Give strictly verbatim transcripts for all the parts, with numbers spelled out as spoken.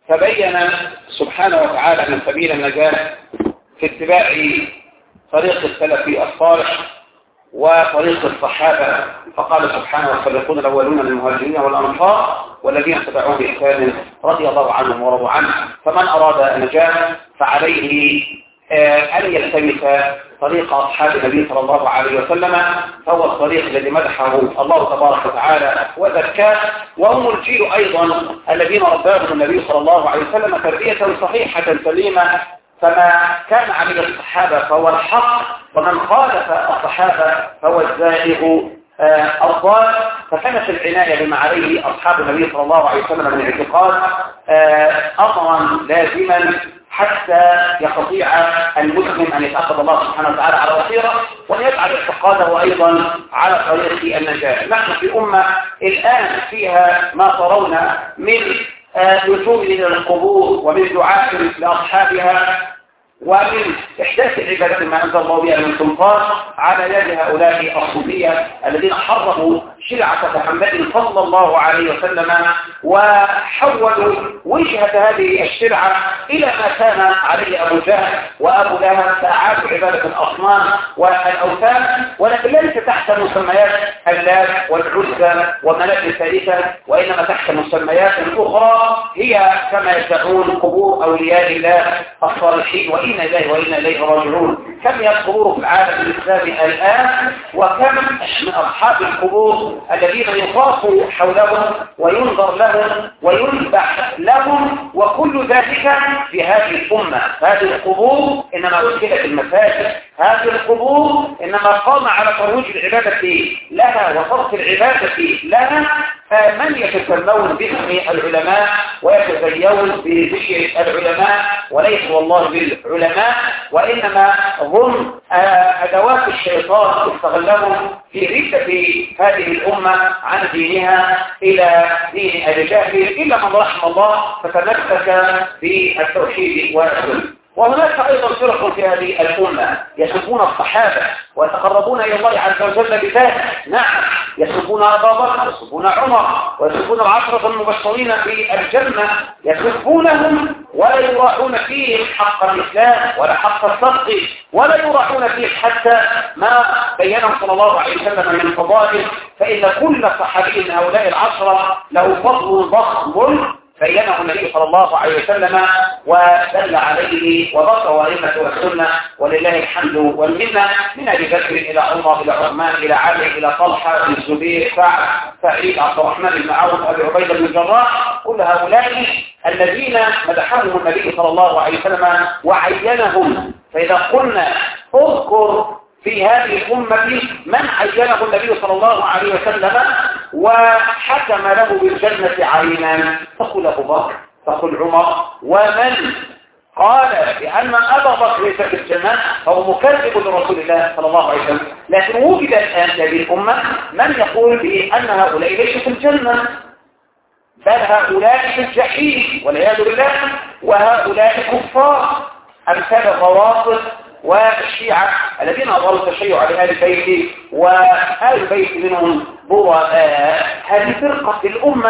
فبين سبحانه وتعالى أن سبيل النجاة في اتباع طريق السلف الصالح وطريق الصحابة، فقال سبحانه: والسابقون الأولون من المهاجرين والأنصار والذين تبعوهم بإحسان رضي الله عنهم ورضوا عنه. فمن أراد النجاة فعليه أن يلتمس طريق أصحاب النبي صلى الله عليه وسلم، فهو الطريق الذي مدحه الله تبارك وتعالى وزكاه، وهم الجيل أيضا الذين رباهم النبي صلى الله عليه وسلم تربية صحيحة سليمة. فما كان عليه الصحابة فهو الحق، ومن خالف الصحابة فهو الزائغ الضال. فكانت العناية بما عليه أصحاب النبي صلى الله عليه وسلم من اعتقاد أمرا لازما حتى يستطيع المسلم أن يتأخذ الله سبحانه وتعالى على بصيرة، وأن يجعل اعتقاده أيضا على طريق النجاة. نحن في أمة الآن فيها ما ترون من لزوم إلى القبور ومن دعاء لأصحابها ومن إحداث العبادات ما أنزل الله بها من سلطان على يد هؤلاء الصوفية الذين حرموا شرعة محمد صلى الله عليه وسلم وحولوا وجهة هذه الشرعة إلى ما كان عليه أبو جهل وأبو لهب، فأعادوا عبادة الأصنام والأوثان، ولكن ليس تحت مسميات اللات والعزى ومنات الثالثة، وإنما تحت مسميات أخرى هي كما يدعون قبور أولياء الله الصالحين، وإنا إليه وإنا إليه راجعون. كم هي القبور في العالم الإسلامي الآن، وكم من أصحاب القبور الذين يطاف حولهم وينظر لهم ويذبح لهم، وكل ذلك في هذه الأمة. هذه القبور إنما أدخلت المساجد، هذه القبور إنما قام على ترويج العبادة لها وصرف العبادة لها من يتسمون باسم العلماء ويتزيون بذكر العلماء، وليس والله بالعلماء، وإنما هم أدوات الشيطان استغلهم في ردة هذه الأمة عن دينها إلى دين الجاهل، إلا من رحم الله فتمسك بالتوحيد والسنة. وهناك أيضا فرق في هذه الأمة يسبون الصحابة ويتقربون إلى الله عز وجل بذلك. نعم، يسبون أبا بكر ويسبون عمر ويسبون العشرة المبشرين بالجنة، يسبونهم ولا يراعون فيهم حق الإسلام ولا حق الصدق، ولا يراعون فيه حتى ما بينه صلى الله عليه وسلم من فضائل. فإن كل صحابي من هؤلاء العشرة له فضل ضخم بينه النبي صلى الله عليه وسلم ودل عليه وبصر أئمة السنة، ولله الحمد والمنة، من أبي بكر إلى عمر إلى عثمان إلى علي إلى طلحة إلى الزبير سعد سعيد عبد الرحمن بن عوف أبي عبيدة بن الجراح، كل هؤلاء الذين مدحهم النبي صلى الله عليه وسلم وعينهم. فإذا قلنا اذكر في هذه الأمة من عينه النبي صلى الله عليه وسلم وحكم له بالجنة عينا، فقل أبو بكر فقل عمر. ومن قال بأن أبا بكر ليس في الجنة فهو مكذب لرسول الله صلى الله عليه وسلم. لكن وجد الآن في هذه الأمة من يقول بأن هؤلاء ليسوا في الجنة، بل هؤلاء في الجحيم والعياذ بالله، وهؤلاء كفار أمثال الروافض والشيعة الذين أظهروا التشيع لآل البيت، وآل البيت منهم براء. هذه فرقة في الأمة،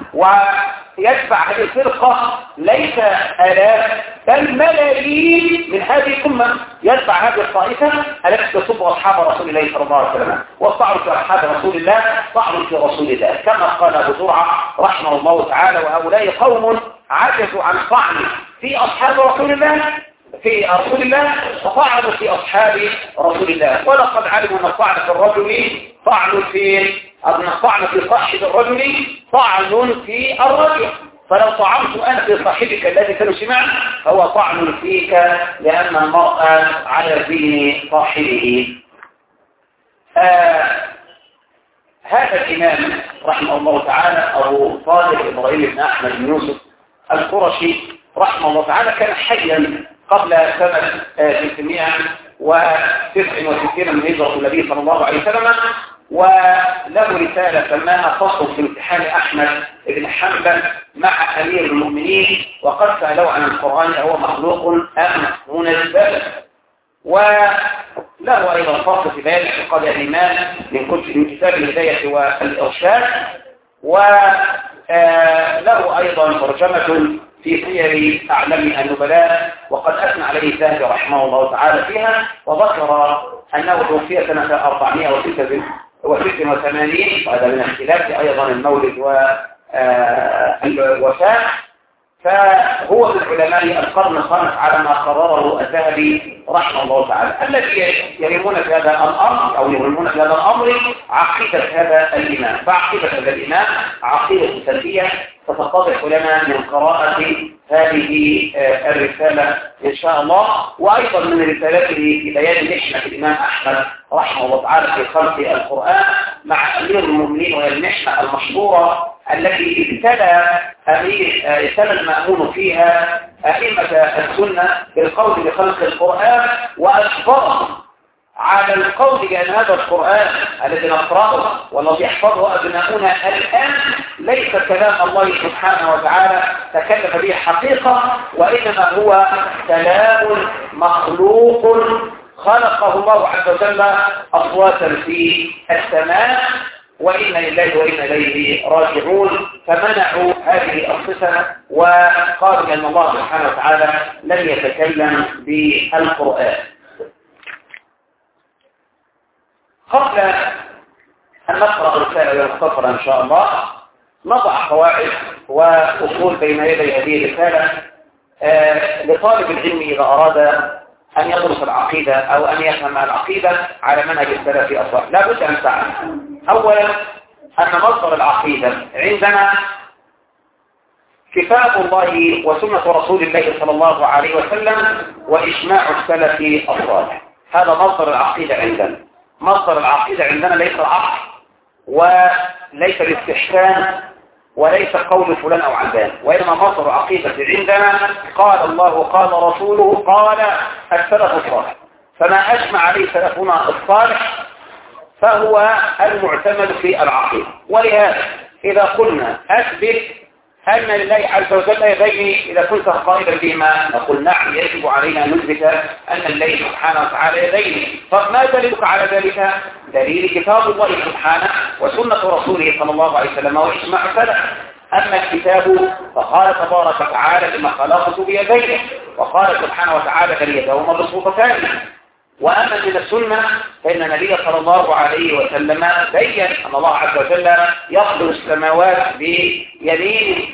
ويتبع هذه الفرقة ليس آلاف بل ملايين من هذه الأمة يتبع هذه الطائفة التي تصب أصحاب رسول الله صلى الله عليه وسلم. والطعن في أصحاب رسول الله طعن في رسول الله، كما قال أبو زرعة رحمه الله تعالى: وهؤلاء قوم عجزوا عن طعن في أصحاب رسول الله في رسول الله وطعنوا في أصحاب رسول الله. ولقد علموا أن الطعن في الرجل طعن في أن الطعن في صاحب الرجل طعن في الرجل، فلو طعنت أنت في صاحبك الذي سنسمع فهو طعن فيك، لأن المرء على دين صاحبه. آه هذا الإمام رحمه الله تعالى أبو صالح إبراهيم بن أحمد بن يوسف القرشي رحمه الله تعالى كان حيا قبل سنة ستمائة وتسعة وستين من هجرة النبي صلى الله عليه وسلم، وله رسالة سماها فصل في امتحان أحمد بن حنبل مع أمير المؤمنين، وقد سألوا عن القرآن هو مخلوق أم منزل. وله أيضا فصل في بيان اعتقاد الإيمان من كتاب الهداية والإرشاد، وله أيضا ترجمة في سير أعلام النبلاء، وقد أثنى عليه الذهبي رحمه الله تعالى فيها، وذكر أنه توفي سنة أربعمائة وستة وثمانين، وهذا من اختلاف أيضا المولد والوفاة. فهو من علماء القرن الخامس على ما قرره الذهبي رحمه الله تعالى. الذي يهمون في هذا الأمر أو يهمون في هذا الأمر عقيدة هذا الإمام، فعقيدة هذا الإمام عقيدة سلفية ستتضح لنا من قراءة هذه الرسالة إن شاء الله، وأيضا من رسالته في بيان محنة الإمام أحمد رحمه الله تعالى في خلق القرآن مع أمير المؤمنين، وهي المحنة المشهورة التي ابتلى أمير ابتلى المأمون فيها أئمة السنة بالقول بخلق القرآن، وأجبرهم على القول بأن هذا القرآن الذي نقرأه والذي يحفظه أبناؤنا الآن ليس كلام الله سبحانه وتعالى تكلم به حقيقة، وإنما هو كلام مخلوق خلقه الله عز وجل أصواتا في السماء، وإنا لله وإنا إليه راجعون. فمنعوا هذه الصفة وقالوا أن الله سبحانه وتعالى لم يتكلم بالقرآن. قبل أن نقرأ الرسالة المختصرة إن شاء الله نضع قواعد وأصول بين يدي هذه الرسالة آه لطالب العلم إذا أراد أن يدرس العقيدة أو أن يفهم العقيدة على منهج السلف الصالح. لا بد أن تعلم أولا أن مصدر العقيدة عندنا كتاب الله وسنة رسول الله صلى الله عليه وسلم وإجماع السلف الصالح. هذا مصدر العقيدة عندنا. مصدر العقيدة عندنا ليس العقل وليس الاستحسان وليس قول فلان أو علان، وإنما مصدر العقيدة عندنا قال الله قال رسوله قال السلف الصالح. فما أجمع عليه سلفنا الصالح فهو المعتمد في العقيدة. ولهذا إذا قلنا أثبت أن لله عز وجل يديه إذا كنت قائلا بما نقول نعم يجب علينا أن نثبت أن الله سبحانه وتعالى يديه. طب ما دليلك على ذلك؟ دليل كتاب الله سبحانه وسنة رسوله صلى الله عليه وسلم وإجماع السلف. أما الكتاب فقال تبارك وتعالى لما خلقت بيديه، وقال سبحانه وتعالى بل يداه مبسوطتان. وأما من السنة فإن النبي صلى الله عليه وسلم بين أن الله عز وجل يقبل السماوات بيمينه،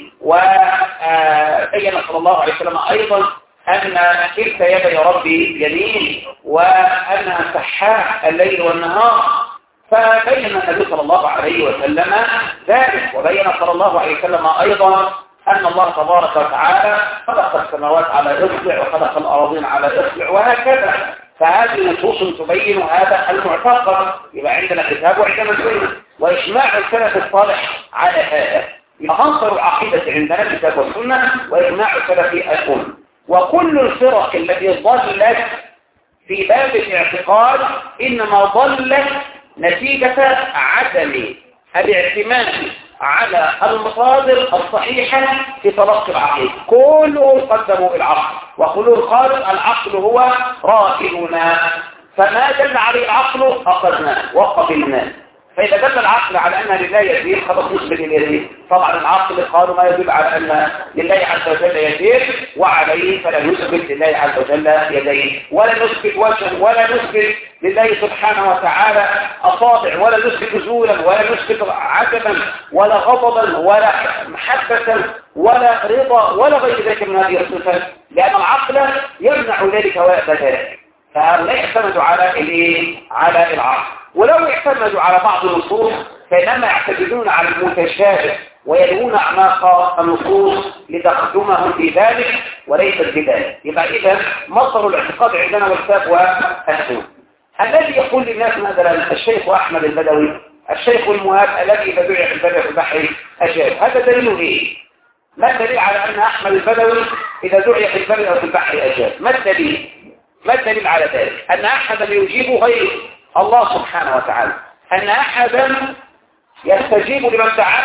وبين صلى الله عليه وسلم أيضا أن كلتا يدي ربي يمين وأنها سحاء الليل والنهار. فبين النبي صلى الله عليه وسلم ذلك، وبين صلى الله عليه وسلم أيضا أن الله تبارك وتعالى خلق السماوات على إصبع وخلق الأراضين على إصبع وهكذا. فهذه نصوص تبين هذا المعتقد. يبقى عندنا كتاب وعندنا سنة وإجماع السلف الصالح على هذا. عنصر العقيدة عندنا الكتاب والسنة وإجماع السلف الأمة. وكل الفرق التي ضلت في باب الاعتقاد إنما ضلت نتيجة عدم الاعتماد على المصادر الصحيحة في تلقي العقيدة. كلهم قدموا العقل وكلهم قالوا العقل هو رائدنا، فما دل عليه العقل أخذناه وقبلناه. فإذا دل العقل على أن لله يدين خلاص نثبت اليدين. طبعا العقل قالوا ما يدل على أن لله عز وجل يدين، وعليه فلا نثبت لله عز وجل يدين، ولا نثبت وجها، ولا نثبت لله سبحانه وتعالى أصابع، ولا نثبت نزولا، ولا نثبت عجبا، ولا غضبا، ولا محبة، ولا رضا، ولا غير ذلك من هذه الصفات، لأن العقل يمنع ذلك ويأبى ذلك. فهؤلاء يعتمدوا على الايه؟ على العقل. ولو اعتمدوا على بعض النصوص فإنما يعتمدون على المتشابه ويلوون أعماق النصوص لتخدمهم في ذلك وليس بذلك. يبقى إذا مصدر الاعتقاد عندنا والكتاب والسنة. الذي يقول للناس مثلا الشيخ أحمد البدوي الشيخ المهاب الذي إذا دعي في البر في البحر أجاب، هذا دليل إيه؟ ما الدليل على أن أحمد البدوي إذا دعي في البر أو في البحر أجاب؟ ما الدليل؟ ما الدليل على ذلك؟ أن أحدا يجيب غير الله سبحانه وتعالى، أن أحدا يستجيب لمن دعاه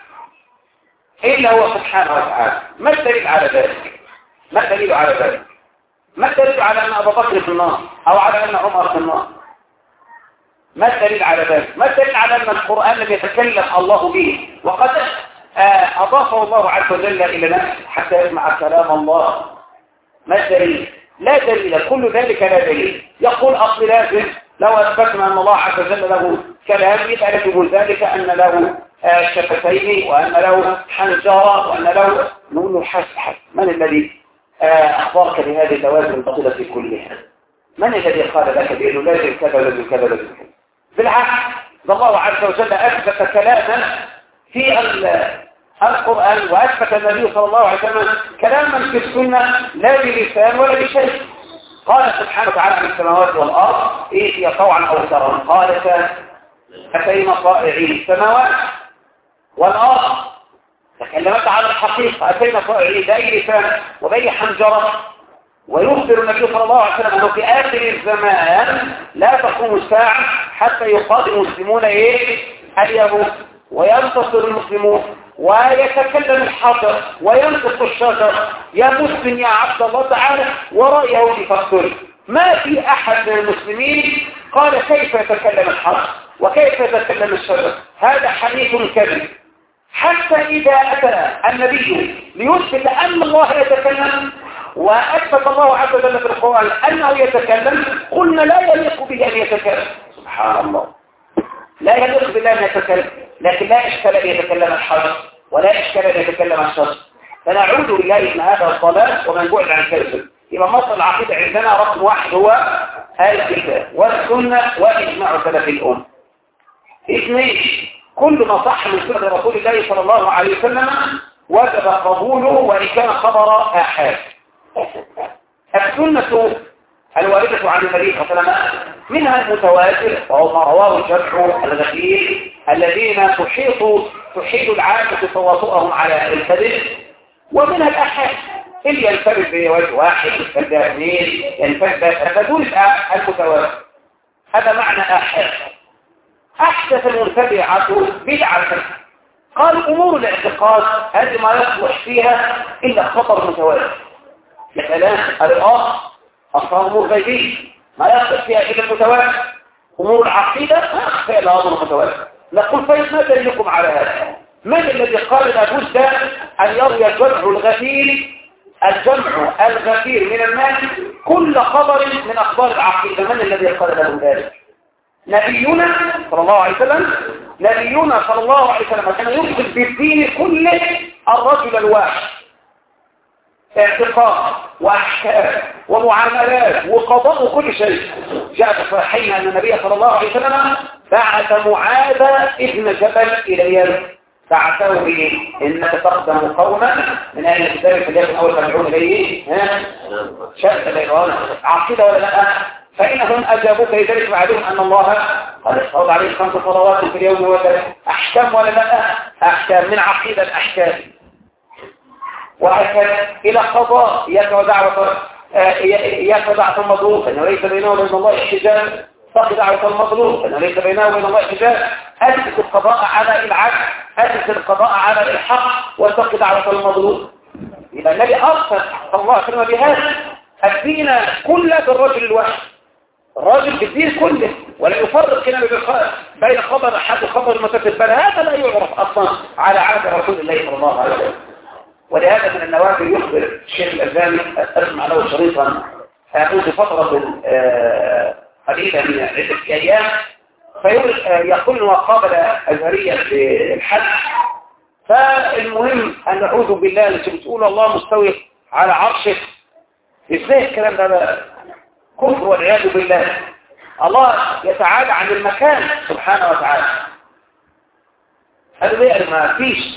إلا هو سبحانه وتعالى. ما الدليل على ذلك؟ ما الدليل على ذلك؟ ما الدليل على أن أبا بكر في النار أو على أن عمر في النار؟ ما الدليل على ذلك؟ ما الدليل على أن القرآن لم يتكلم الله به؟ وقد أضافه الله عز وجل إلى نفسه حتى يسمع كلام الله. ما الدليل؟ لا دليل، كل ذلك لا دليل. يقول أصل لازم لو أثبتنا أن الله عز وجل له كلام يبقى يجب ذلك أن له شفتين وأن له حنجرة وأن له. نقول له حسب حسب من الذي أخبرك بهذه اللوازم البطيلة كلها؟ من الذي قال لك بأنه لازم كذا لازم كذا لازم كذا؟ بالعكس، الله عز وجل أثبت كلاما في القرآن وأثبت النبي صلى الله عليه وسلم كلاما في السنة لا بلسان ولا بشيء. قال سبحانه وتعالى عن السماوات والأرض إيه هي طوعا أو كرها، قالت أتينا طائعين. السماوات والأرض تكلمت عن الحقيقة، أتينا طائعين بأي لسان وبأي حنجرة. ويخبر النبي صلى الله عليه وسلم أنه في آخر الزمان لا تقوم الساعة حتى يقاتل المسلمون إيه؟ اليهود، وينتصر المسلمون ويتكلم الحاضر وينطق الشجر. يا مسلم يا عبد الله تعالى وراء يهودي فاقتل. ما في أحد من المسلمين قال كيف يتكلم الحاضر وكيف يتكلم الشجر، هذا حديث كذب. حتى إذا أتى النبي ليثبت أن الله يتكلم وأثبت الله عز وجل في القرآن أنه يتكلم، قلنا لا يليق به أن يتكلم. سبحان الله، لا يليق بالله أن يتكلم، لكن لا إشكال أن يتكلم الحجر ولا إشكال أن يتكلم الشجر. فنعوذ بالله إن هذا الصلاة ومن بعد عن كذب. يبقى مصر العقيدة عندنا رقم واحد هو الكتاب والسنة وإجماع سلف الأمة. اثنين، كل ما صح من سنة رسول الله صلى الله عليه وسلم وجب قبوله وإن كان خبر آحاد. السنة الواردة عن النبي صلى الله عليه وسلم منها المتواتر وهو ما رواه الجمع الغفير الذين تحيط تحيط العامة تواطؤهم على الكذب، ومنها الآحاد اللي ينفرد بوجه واحد ينفرد باثنين ينفرد فدول المتواتر. هذا معنى آحاد. أحدث المبتدعة بدعة. قالوا أمور الاعتقاد هذه ما يصلح فيها إلا خطر متواتر. مثلا الآخر أصلا أمور غيبية ما يصلح فيها إلا المتواتر. أمور العقيدة ما يخفى إلا أمور متواتر. نقول طيب ما دليلكم على هذا؟ من الذي قال لابد أن يروي الجمع الغفير الجمع الغفير من الناس كل خبر من أخبار العقيدة؟ من الذي قال لهم ذلك؟ نبينا صلى الله عليه وسلم. نبينا صلى الله عليه وسلم كان يدخل بالدين كله الرجل الواحد، اعتقاد واحكام ومعاملات وقضاء وكل شيء. جاء في الصحيحين ان النبي صلى الله عليه وسلم بعث معاذ ابن جبل الى يمن، بعثه به انك تقدم قوما من اهل الكتاب فليكن اول ما يدعون اليه ها شرط الايمان عقيده ولا لا؟ فإنهم أجابوك لذلك بعدهم أن الله قد افترض عليه خمس صلوات في اليوم والليلة. أحكام ولا لا؟ أحكام من عقيدة الأحكام. وهكذا إلى قضاء يكفى دعوة يكفى دعوة المظلوم فإنه ليس بينه وبين الله حجاب، تقي دعوة المظلوم فإنه ليس بينه وبين الله حجاب. أثبت القضاء على العدل، أثبت القضاء على الحق، وتقي دعوة المظلوم. إذا النبي أرسل صلى الله عليه وسلم بهذا الدين كله بالرجل الواحد، الراجل بالدين كله، ولا يفرق كلمة بين خبر أحد وخبر متفق، بل هذا لا يعرف أصلا على عهد رسول الله صلى الله عليه وسلم. ولهذا من النوافل يخبر الشيخ الألباني أسمع له شريطا منذ فترة قليلة من عدة أيام، فيقول وقابل أزهرية في الحج. فالمهم أن نعوذ بالله التي بتقول الله مستوي على عرشه. إزاي الكلام ده؟ كفر والعياذ بالله. الله يتعالى عن المكان سبحانه وتعالى. هذا بيقل ما فيش.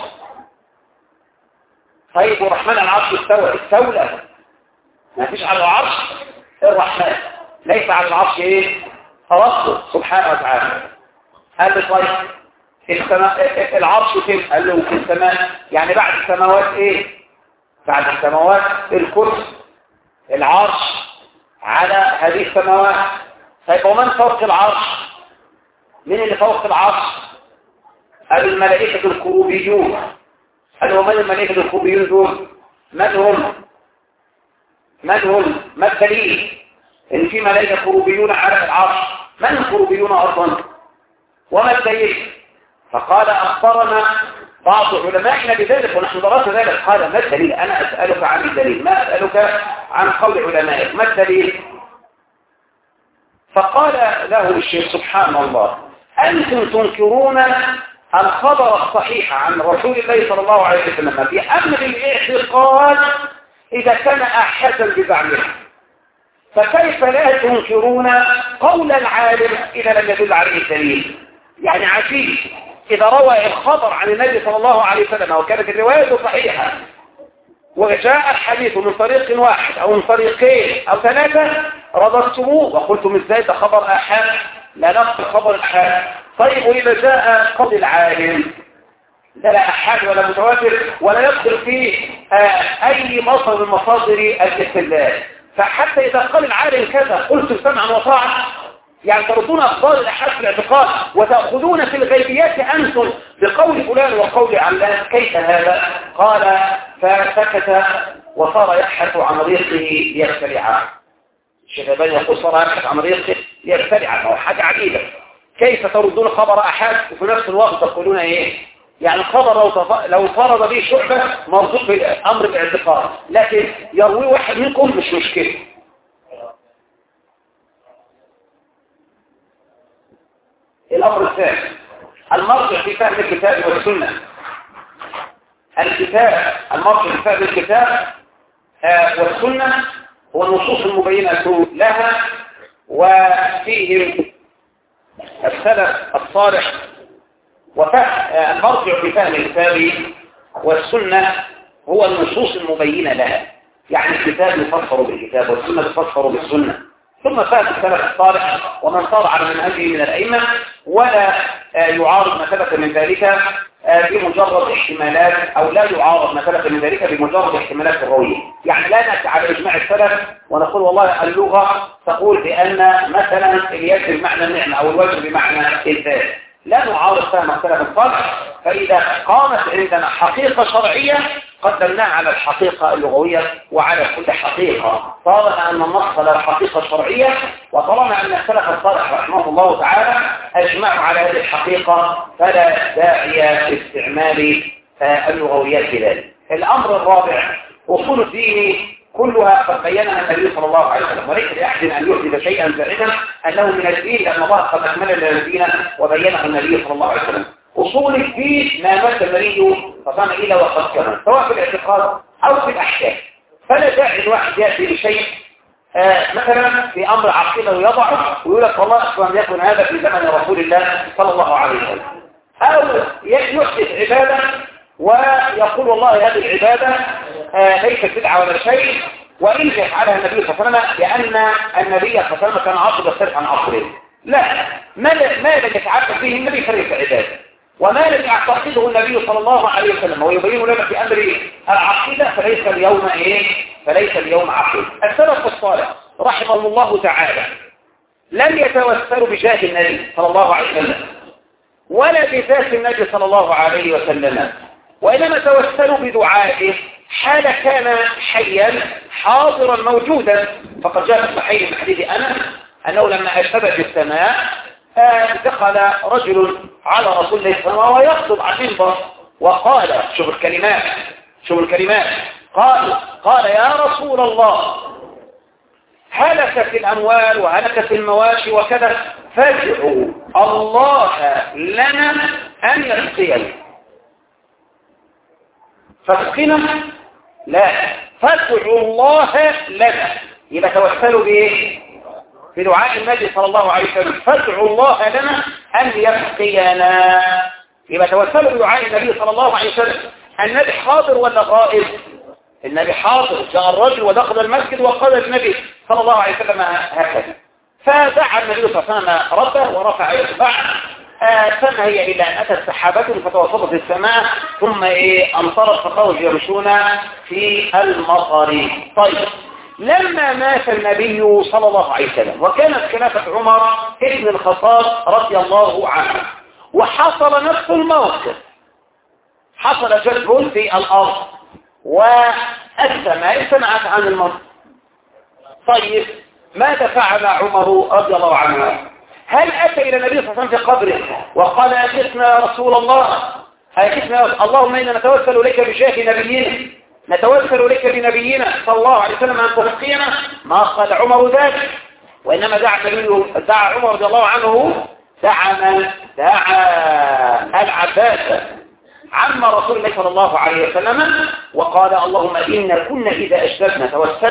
طيب والرحمن على العرش استوى، استولى، ما فيش على العرش الرحمن، ليس على العرش ايه؟ ربه سبحانه وتعالى. قال له طيب السماء العرش فين؟ قال له في السماء، يعني بعد السماوات ايه؟ بعد السماوات الكرسي، العرش على هذه السماوات. طيب ومن فوق العرش؟ من اللي فوق العرش؟ قال الملائكة الكروبيون. قال ومن الملائكة الكروبيون دول؟ من هم؟ من هم؟ ما الدليل ان في ملائكة كروبيون على العرش؟ من الكروبيون اصلا؟ وما الدليل؟ فقال اخبرنا بعض علمائنا بذلك ونحن درسنا ذلك. قال ما الدليل؟ أنا أسألك عن الدليل، ما أسألك عن قول علمائك، ما الدليل؟ فقال له الشيخ سبحان الله أنتم تنكرون الخبر الصحيح عن رسول الله صلى الله عليه وسلم في أمر الاعتقاد إذا كان أحدا بزعمه، فكيف لا تنكرون قول العالم إذا لم يدل عليه الدليل؟ يعني عجيب، إذا روى الخبر عن النبي صلى الله عليه وسلم وكانت الرواية صحيحة وجاء الحديث من طريق واحد أو من طريقين أو ثلاثة رددتموه وقلتم ازاي ده خبر أحد، لا نقبل خبر الأحد. طيب وإذا جاء قول العالم لا لا أحد ولا متواتر ولا يدخل فيه آه أي مصدر من مصادر الاستدلال، فحتى إذا قال العالم كذا قلتم سمعا وطاعة، يعني تردون أخبار الأحد في الاعتقاد وتأخذون في الغيبيات أنتم بقول فلان وقول علان، كيف هذا؟ قال فسكت وصار يبحث عن ريقه يختلعه. الشيخ الألباني يقول صار يبحث عن ريقه يختلعه، هو حاجة عجيبة. كيف تردون خبر أحد وفي نفس الوقت تقولون إيه؟ يعني الخبر لو لو فرض به شعبة مربوط بأمر الاعتقاد، لكن يروي واحد منكم مش مشكلة. الأمر الثاني المرجع في فهم الكتاب والسنة. الكتاب المرجع في فهم الكتاب والسنة هو النصوص المبينة لها، وفيهم السلف الصالح. وفهم المرجع في فهم الكتاب والسنة هو النصوص المبينة لها، يعني الكتاب يفسر بالكتاب والسنة تفسر بالسنة، ثم فهم السلف الصالح ومن صار على منهجه من الأئمة، ولا يعارض ما ثبت من ذلك بمجرد احتمالات، أو لا يعارض ما ثبت من ذلك بمجرد احتمالات الروية. يعني لا نأتي على إجماع السلف ونقول والله اللغة تقول بأن مثلا اليد بمعنى النعمة أو الوجه بمعنى الذات، لا نعارض فهم السلف الصالح. فإذا قامت عندنا حقيقة شرعية قدمناها على الحقيقة اللغوية وعلى كل حقيقة، طالما أن النص له حقيقة شرعية، وطالما أن السلف الصالح رحمه الله تعالى أجمعوا على هذه الحقيقة فلا داعي لاستعمال اللغويات في ذلك. الأمر الرابع أصول الدين كلها قد بينها النبي صلى الله عليه وسلم، وليس لأحد أن يحدث شيئا زائدا أنه من الدين، لأن الله قد أكمل لنا الدين وبينه النبي صلى الله عليه وسلم. أصول الدين ما مات النبي فصام إلى وقد كمل، سواء في الاعتقاد أو في الأحكام، فلا داعي الواحد يأتي لشيء آه مثلا في أمر عقيدة ويضعه ويقول لك والله أصلا يكون هذا في زمن رسول الله صلى الله عليه وسلم، أو يحدث عبادة ويقول والله هذه العبادة آه ليست بدعة ولا شيء، وإن يفعلها النبي صلى الله عليه وسلم لأن النبي صلى الله عليه وسلم كان عصر يختلف عن عصره. لا، ما ما لم يتعبد به النبي فليس عبادة، وما لم يعتقده النبي صلى الله عليه وسلم ويبين لنا في أمر العقيدة فليس اليوم إيه؟ فليس اليوم عقيدة. السلف الصالح رحمه الله تعالى لم يتوسلوا بجاه النبي صلى الله عليه وسلم ولا بذات النبي صلى الله عليه وسلم، وإنما توسلوا بدعائه حال كان حيا حاضرا موجودا. فقد جاء في الصحيح من حديث أنس أنه لما أشهد في السماء دخل رجل على رسول الله صلى الله عليه وسلم ويخطب عن المنبر وقال، شوف الكلمات شوف الكلمات قال قال يا رسول الله هلكت الأموال وهلكت المواشي وكذا، فادعوا الله لنا أن يسقينا. فاسقنا؟ لا، فادعوا الله لنا. يبقى توسلوا بإيه؟ بدعاء النبي صلى الله عليه وسلم، فادعوا الله لنا أن يسقينا. يبقى توسلوا بدعاء النبي صلى الله عليه وسلم. النبي حاضر ولا غائب؟ النبي حاضر. جاء الرجل ودخل المسجد وقال النبي صلى الله عليه وسلم هكذا، فدعا النبي صلى الله عليه وسلم ربه ورفع يصبعه، فنهي إلى أن أتت سحابة فتوسطت السماء ثم إيه أمطرت فخرجوا يمشون في المطر. طيب، لما مات النبي صلى الله عليه وسلم وكانت خلافة عمر ابن الخطاب رضي الله عنه، وحصل نفس الموقف، حصل جذب في الأرض والسماء سمعت عن المطر. طيب، ماذا فعل عمر رضي الله عنه؟ هل أتى إلى النبي صلى الله عليه وسلم في قبره وقال أجلسنا يا رسول الله هيكتنا اللهم إنا نتوسل إليك بجاه نبينا، نتوسل إليك بنبينا صلى الله عليه وسلم أن تسقينا. ما قال عمر ذلك، وإنما دعا دعا عمر رضي الله عنه دعا من دعا العباس عم رسول الله صلى الله عليه وسلم، وقال اللهم إن كنا إذا أشركنا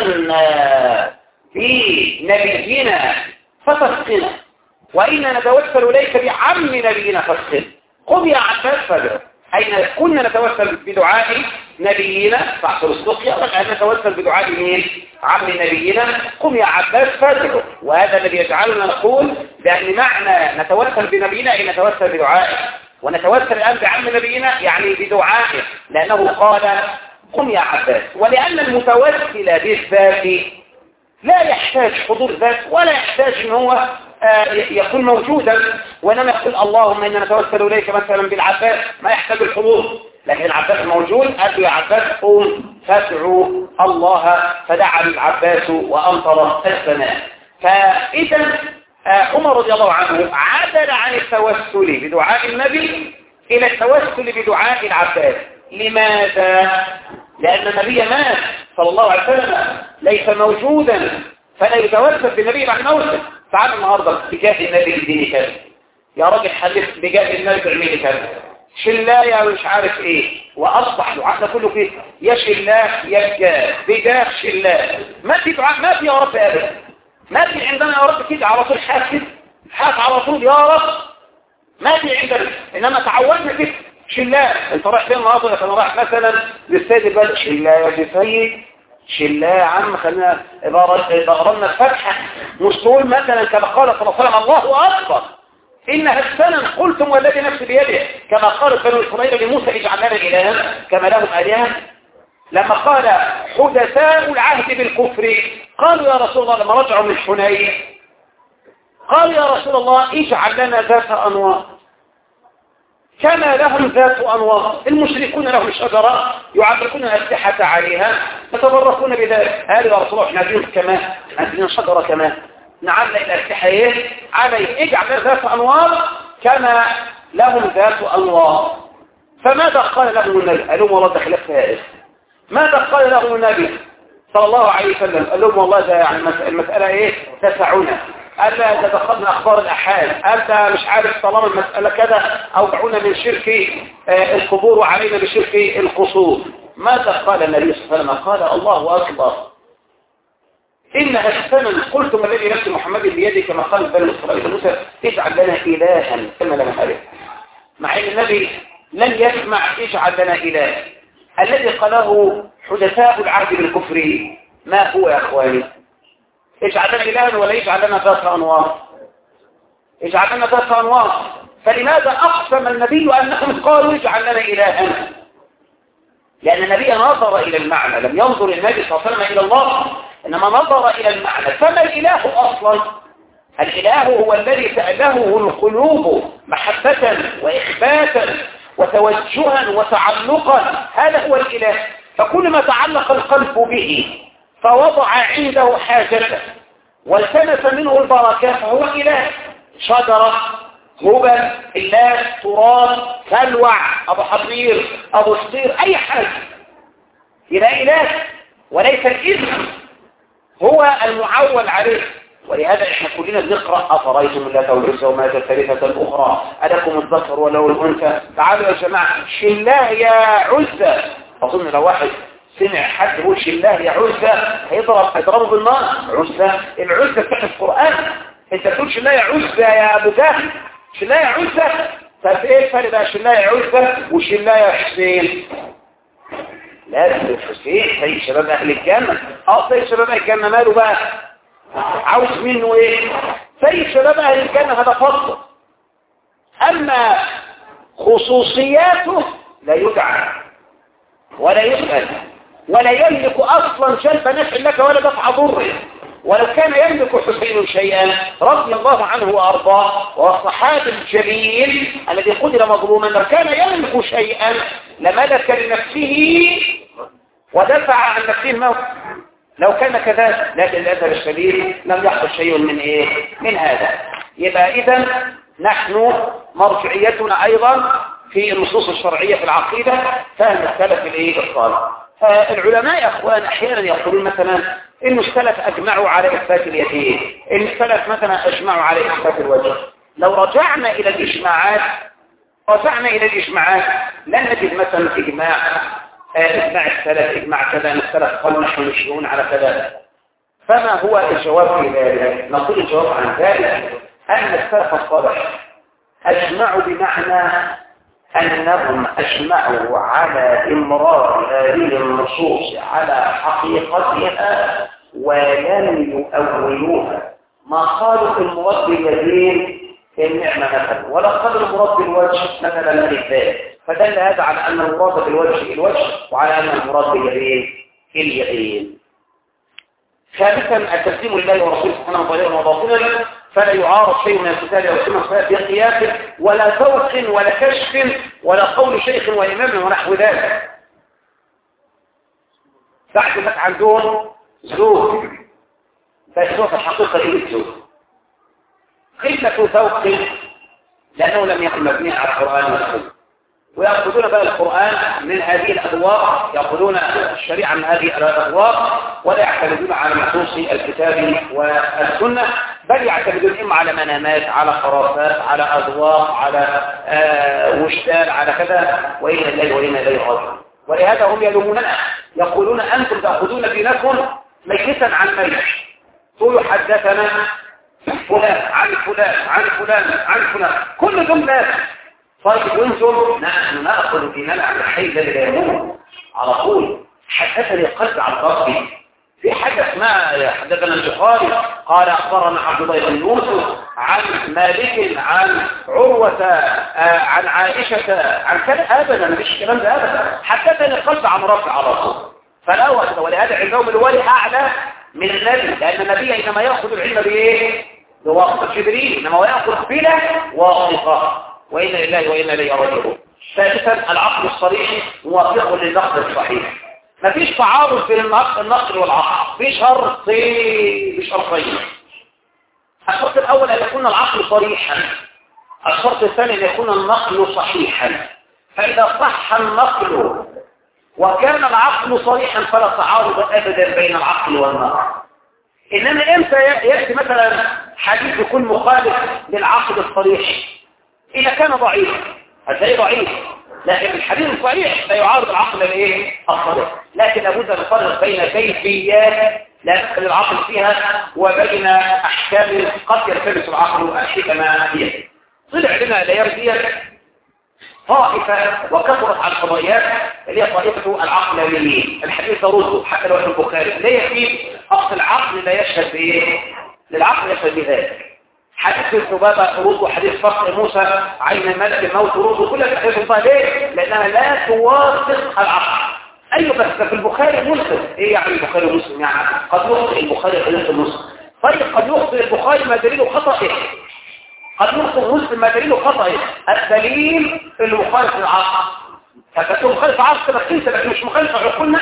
توسلنا في نبينا فتسقنا، وإنا نتوسل إليك بعم نبينا فاسقنا. قم يا عباس فجر، أين كنا نتوسل بدعاء نبينا فاعصر السقيا، والآن نتوسل بدعاء مين؟ عم نبينا. قم يا عباس فجر. وهذا الذي يجعلنا نقول بأن معنى نتوسل بنبينا أي نتوسل بدعائه، ونتوسل الآن بعم نبينا يعني بدعائه، لأنه قال قم يا عباس. ولأن المتوسل بالذات لا يحتاج حضور ذات ولا يحتاج ان هو يكون موجودا، وإنما يقول اللهم إنا نتوسل إليك مثلا بالعباس، ما يحتاج الحضور، لكن العباس موجود. قال يا عباس قم فادعوا الله، فدعا العباس وأمطر السماء. فإذا عمر رضي الله عنه عدل عن التوسل بدعاء النبي إلى التوسل بدعاء العباس. لماذا؟ لأن النبي مات صلى الله عليه وسلم ليس موجودا، فلا يتوسل بالنبي بعد موته. تعال النهارده بجاه النبي يديني كذا، يا راجل حلف بجاه النبي تعملي كذا، شلاية ومش عارف ايه، واصبح دعاءنا كله كده يا شلاه يا بجاه بجاه شلاه. ما في دعاء، ما في يا رب ابدا، ما في عندنا يا رب كده على طول حاسس حاس على طول يا رب، ما في عندنا. انما تعودنا كده شلاه. انت رايح فين النهارده؟ انا رايح مثلا للسيد البلد، شلاه يا سيد، شلاه يا عم، خلينا اذا قررنا الفتحه مش تقول مثلا كما قال صلى الله عليه وسلم الله اكبر انها السنن قلتم والذي نفسي بيده، كما قالت بنو اسرائيل لموسى اجعل لنا الها كما لهم الهه. لما قال حدثاء العهد بالكفر قالوا يا رسول الله لما رجعوا من حنين قالوا يا رسول الله اجعل لنا ذات انوار كما لهم ذات أنوار. المشركون لهم شجرة يعلقون الأسلحة عليها يتبركون بذلك. قالوا يا رسول الله احنا عندنا كمان عندنا شجرة كمان نعلق الأسلحة ايه عليه، اجعل لنا ذات أنوار كما لهم ذات أنوار. فماذا قال لهم النبي؟ قال لهم والله ده خلاف فائز. ماذا قال لهم النبي صلى الله عليه وسلم؟ قال لهم والله ده يعني المسألة ايه تسعنا، قال لا تدخلنا أخبار الأحاد، أنت مش عارف طالما المسألة كذا أو دعونا من شرك القبور وعلينا بشرك القصور. ماذا قال النبي صلى الله عليه وسلم؟ قال الله أكبر إنها الثمن قلتم الذي نفس محمد بيده كما قال بنو إسرائيل موسى اجعل لنا إلها كما لنا أله. مع أن النبي لم يسمع اجعل لنا إله. الذي قاله حدثاء العهد بالكفر ما هو يا أخواني؟ اجعل لنا إلها ولا يجعل لنا ذات أنوار؟ اجعل لنا ذات أنوار. فلماذا أقسم النبي أنهم قالوا اجعل لنا إلها؟ لأن النبي نظر إلى المعنى، لم ينظر النبي صلى الله عليه وسلم إلى الله، إنما نظر إلى المعنى. فما الإله أصلا؟ الإله هو الذي تألهه القلوب محبة وإخباتا وتوجها وتعلقا، هذا هو الإله. فكل ما تعلق القلب به فوضع عنده حاجته والتمس منه البركة فهو إله. شجرة، هبل، إله، تراب، سلوع، أبو حضير، أبو الصير، أي حاجة يبقى إله، وليس الاسم هو المعول عليه. ولهذا احنا كلنا بنقرأ أفرأيتم اللات والعزى وماذا الثالثة الأخرى ألكم الذكر وله الأنثى. تعالوا يا جماعة شلاه يا عزى. أظن لو واحد سمع حد يقول شلاه يا عزى هيضرب هيضربه بالنار. عزى، العزى بتاعت القرآن، انت تقول شلاه يا عزى يا أبو جهل، شلاه يا عزى. طب ايه الفرق بقى شلاه يا عزى وشلاه يا حسين؟ لا الحسين سيد شباب أهل الجنة. اه سيد شباب أهل الجنة ماله بقى؟ عاوز منه ايه؟ سيد شباب أهل الجنة هذا فضل. أما خصوصياته لا يدعى ولا يسأل ولا يملك أصلا جلب نفع لك ولا دفع ضر. ولو كان يملك حسين شيئا رضي الله عنه وأرضاه والصحابي الجليل الذي قتل مظلوما، لو كان يملك شيئا لملك لنفسه ودفع عن نفسه الموت لو كان كذلك. لكن للأسف الشديد لم يحصل شيء من إيه؟ من هذا. يبقى إذن نحن مرجعيتنا أيضا في النصوص الشرعية في العقيدة فهم السلف الايه الصالح. العلماء يا اخوان احيانا يقولون مثلا ان السلف اجمعوا على اثبات اليدين، ان السلف مثلا اجمعوا على اثبات الوجه. لو رجعنا الى الاجماعات رجعنا الى الاجماعات لن نجد مثلا اجماع اجماع السلف اجماع كذا ان السلف قالوا نحن مشيون على كذا. فما هو الجواب في ذلك؟ نقول الجواب عن ذلك ان السلف الصالح اجمعوا بمعنى أنهم أجمعوا على إمرار هذه النصوص على حقيقتها ولم يؤولوها. ما قالوا في المراد باليدين النعمة مثلا، ولا قالوا المراد بالوجه مثلا الإثبات، فدل هذا على أن المراد بالوجه الوجه وعلى أن المراد باليدين اليدين. ثالثا التسليم لله ورسوله سبحانه وتعالى وباطنا فلا يعارض شيء من الكتاب والسنة بقياس ولا ذوق ولا كشف ولا قول شيخ وإمام ونحو ذلك. بعد ما عندهم ذوق فالذوق في الحقيقة إيه الذوق؟ قلة ذوق لأنه لم يكن مبني على القرآن والسنة، ويأخذون بقى القرآن من هذه الأدوار، يأخذون الشريعة من هذه الأدوار ولا يعتمدون على نصوص الكتاب والسنة، بل يعتمدون إما على منامات، على خرافات، على أذواق، على آه وجدان، على كذا، وإلى الله وإلى إليه راجعون. ولهذا هم يلوموننا يقولون أنتم تأخذون دينكم ميتا عن ميت، تقولوا حدثنا فلان عن فلان عن فلان عن فلان كل جملة. طيب وانتم نحن نأخذ ديننا عن الحي الذي لا يموت على طول. حدثني قلب عن ربي في حدث ما حدثنا البخاري قال أخبرنا عبد الله بن يوسف عن مالك عن عروة عن عائشة عن كذا أبدا مش الكلام ده أبدا. حدثني قلب عن ربي على طول. فلا وقت. ولهذا عندهم الولي أعلى من النبي، لأن النبي إنما يأخذ العلم بإيه؟ بواسطة جبريل، إنما يأخذ بلا واسطة. وإنا لله وإنا إليه راجعون. ثالثا العقل الصريح موافق للنقل الصحيح. ما فيش تعارض بين النقل والعقل، في شرطين بشرطين. الشرط الأول أن يكون العقل صريحا، الشرط الثاني أن يكون النقل صحيحا. فإذا صح النقل وكان العقل صريحا فلا تعارض أبدا بين العقل والنقل. إنما إمتى يأتي مثلا حديث يكون مخالف للعقل الصريح؟ إذا كان ضعيف هتلاقيه ضعيف، لكن الحديث الصحيح لا يعارض العقل الايه الصريح. لكن لابد ان نفرق بين كيفيات لا يدخل العقل فيها وبين احكام قد يلتبس العقل الحكمة هي. طلع لنا الايام دي طائفة وكثرت على القضايات اللي هي طائفة العقلانيين. الحديث رده حتى لو في البخاري لا يكفي اصل العقل لا يشهد بايه للعقل يشهد بذلك. حديث الذبابة رد وحديث فقر موسى عين الملك الموت رد وكل الحديث الله ليه؟ لأنها لا توافق العقل. أيوة بس في البخاري مسلم. إيه يعني البخاري مسلم؟ يعني قد يخطئ البخاري حديث المسلم. طيب قد يخطئ البخاري ما دليله خطأ إيه؟ قد يخطئ مسلم ما دليله خطأ إيه؟ الدليل اللي مخالف للعقل. فكتب مخالف عقل بس لكن مش مخالف عقولنا.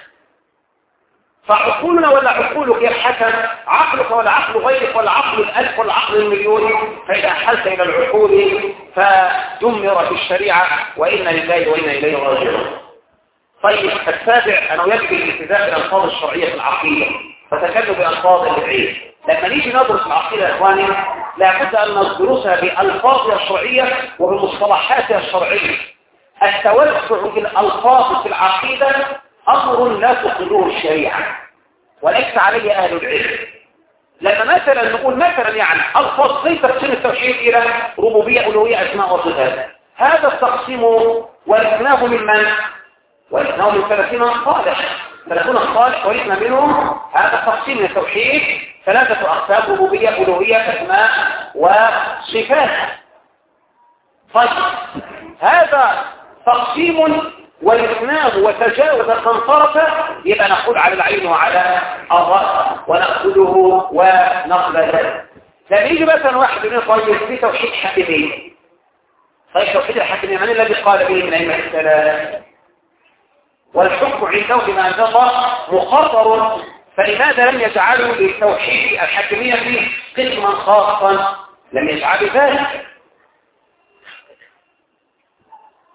فعقولنا ولا عقولك يا الحكم؟ عقلك ولا عقل غيرك ولا عقل الألف ولا عقل المليون؟ فإذا حلت إلى العقول فدمر في الشريعة وإنا لله وإنا إليه راجعون. طيب السابع أنه يجب الالتزام بالألفاظ الشرعية في العقيدة فتكلم بألفاظ العلم. لما نيجي ندرس العقيدة يا إخواني لابد أن ندرسها بألفاظها الشرعية وبمصطلحاتها الشرعية. التوسع بالألفاظ في العقيدة أمر لا تقدره الشريعة وليس عليه أهل العلم. لما مثلا نقول مثلا يعني ألفاظ زي تقسيم التوحيد إلى ربوبية ألوهية أسماء وصفات، هذا التقسيم ورثناه من من؟ ورثناه من ثلاثين صالح ثلاثون صالح ورثنا منهم هذا التقسيم التوحيد ثلاثة أقسام ربوبية ألوهية أسماء وصفات. طيب هذا تقسيم ورثناه وتجاوز القنطرة يبقى نقول على العين وعلى الرأس ونأخذه ونقبله. لما يجي مثلا واحد من طيب في توحيد حاكمين. طيب توحيد الحاكمين من الذي قال به من أئمة الثلاث؟ والحكم عنده بما أنزل الله مقرر، فلماذا لم يجعلوا للتوحيد الحاكمية فيه قسما خاصا؟ لم يجعل ذلك.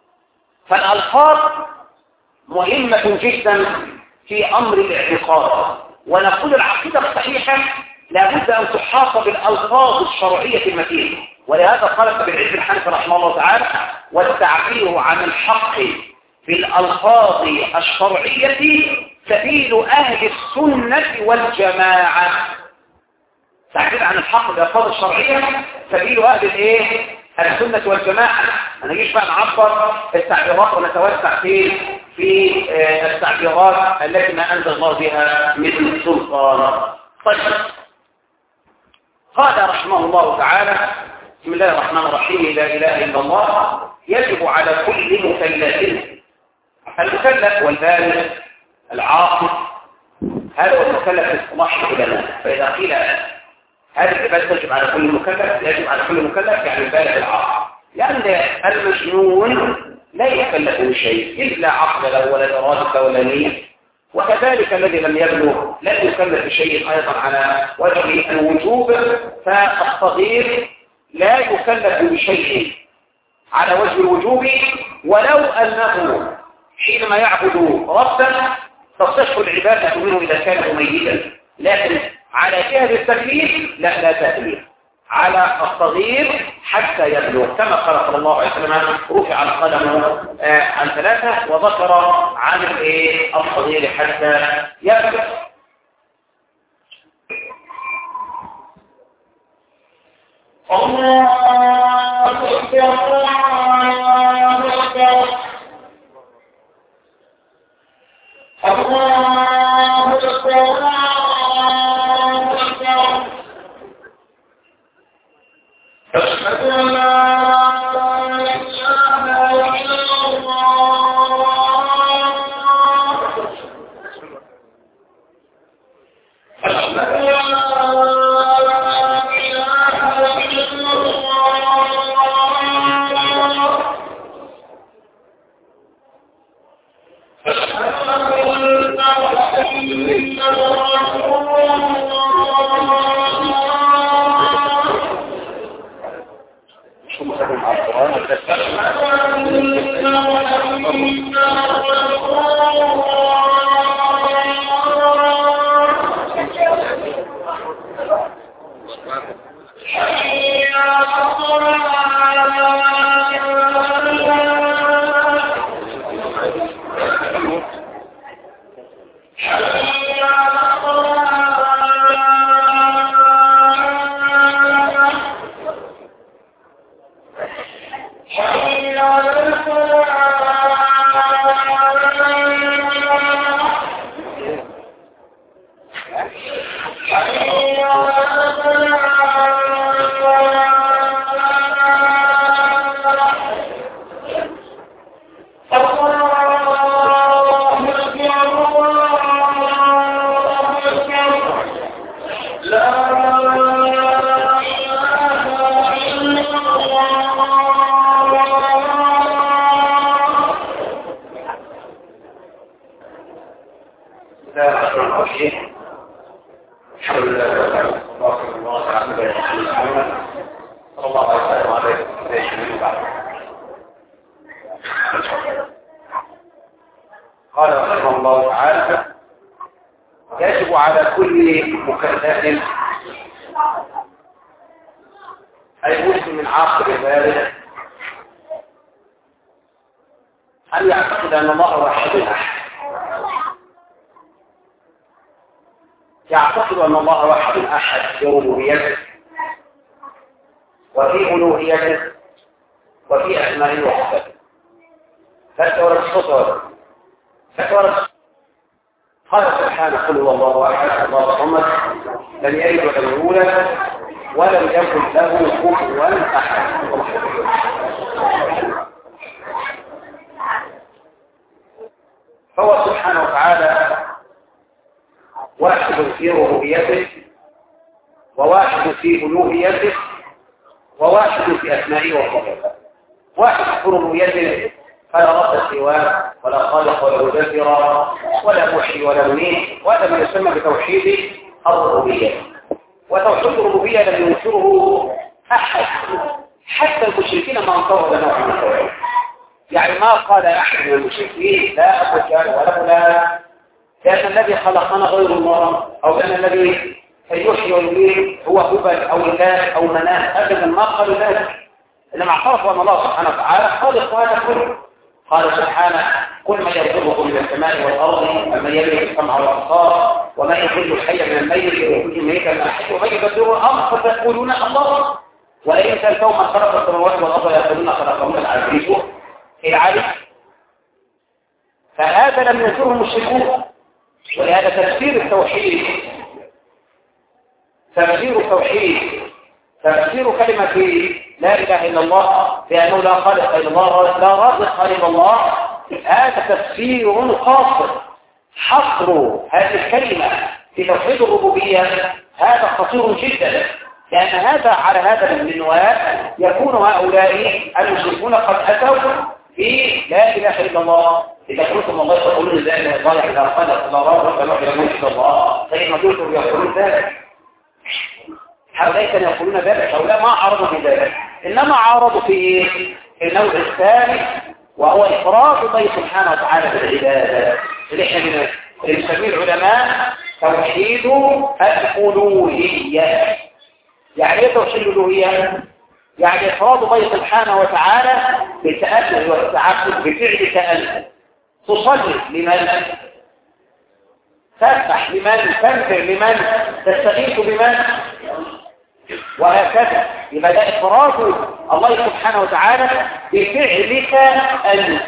فالألفاظ مهمة جدا في أمر الاعتقاد، ونقول العقيدة الصحيحة لابد أن تحاط بالألفاظ الشرعية المتينة. ولهذا قال ابن العز الحنفي رحمه الله تعالى: والتعبير عن الحق بالألفاظ الشرعية سبيل أهل السنة والجماعة. تعبير عن الحق بالألفاظ الشرعية سبيل أهل الإيه؟ السنة والجماعة. ما نجيش بقى نعبر التعبيرات ونتوسع في في التعبيرات التي ما أنزل الله بها من سلطان. طيب، قال رحمه الله تعالى: بسم الله الرحمن الرحيم، لا إله إلا الله. يجب على كل مكلف، المكلف والبالغ العاقل، هذا هو المكلف في اصطلاح العلماء. فإذا قيل هذه العبادة تجب على كل مكلف، يجب على كل مكلف يعني البالغ العاقل، لأن المجنون لا يكلف بشيء إلا عقله ولا إرادة ولا نية، وكذلك الذي لم يبلغ لا يكلف بشيء أيضا على وجه الوجوب. فالصغير لا يكلف بشيء على وجه الوجوب، ولو أنه حينما يعبد ربا تصح العبادة منه إذا كان ميتا، لكن على جهة التكليف لا لا تكليف على الصغير حتى يبلغ، كما قال صلى الله عليه وسلم: رفع القلم عن ثلاثة، وذكر عن الصغير حتى يبلغ. الله أكبر، الله أكبر، الله أكبر. أشهد أن لا إله إلا الله. أشهد أن لا إله إلا الله. أشهد أن محمدا رسول الله. قال رحمه الله تعالى: يجب على كل مكلف أي مسلم عاقل بالغ أن يعتقد أن الله واحد أحد، يعتقد أن الله واحد أحد في ربوبيته وفي ألوهيته وفي أسمائه وصفاته. فتورد الصفات فتورد قال سبحانه: قل هو الله أحد الله الصمد لم يلد ولم يولد ولم يكن له كفوا أحد. فهو سبحانه وتعالى واحد في ربوبيته وواحد في ألوهيته وواحد في أسمائه وصفاته. واحد في ربوبيته فلا رب سواه ولا خالق ولا مدبر ولا محيي ولا مميت، وهذا ما يسمى بتوحيد الربوبية. وتوحيد الربوبية لم ينكره أحد، حتى المشركين ما انكروا هذا النوع من التوحيد. يعني ما قال أحد من المشركين لا أبو جهل ولا فلان لأن الذي خلقنا غير الله، أو أن الذي سيحيي ويميت هو هبل أو إله أو مناه، أبدا ما قالوا ذلك، إنما اعترفوا أن الله سبحانه وتعالى خالق هذا كله. قال سبحانه قل من يرزقكم من السماء والأرض ومن يملك السمع والأبصار ومن يخرج الحي من الميت ويخرج الميت من الحي ومن يدبر الأمر فتقولون الله ولئن سألتهم من خلق السماوات والأرض يقولون خلقهن العزيز العليم. فهذا لم ينكره المشركون، ولهذا تفسير التوحيد تفسير التوحيد تفسير كلمة لا إله إلا الله بأنه لا خالق إلا الله لا رازق إلا الله، هذا تفسير قاصر. حصر هذه الكلمة في توحيد الربوبية هذا خطير جدا، لأن هذا على هذا المنوال يكون هؤلاء المشركون قد أتوا في لا إله إلا الله. إذا قلتم الله تقولون لا إله إلا الله يعني لا خالق إلا الله ولا إله إلا الله، فإن قلتم يقولون ذلك. هؤلاء كانوا يقولون ذلك، هؤلاء ما عارضوا في ذلك، إنما عارضوا في النوع الثاني وهو إفراد الله سبحانه وتعالى بالعبادة، اللي احنا بنسميه العلماء توحيد الألوهية. يعني ايه توحيد الألوهية؟ يعني إفراد الله سبحانه وتعالى بالتأله والتعبد بفعل تأله. تصلي لمن؟ تسبح لمن؟ تنفع لمن؟ تستغيث بمن؟ وهكذا. يبقى ده إفراد الله سبحانه وتعالى بفعلك أنت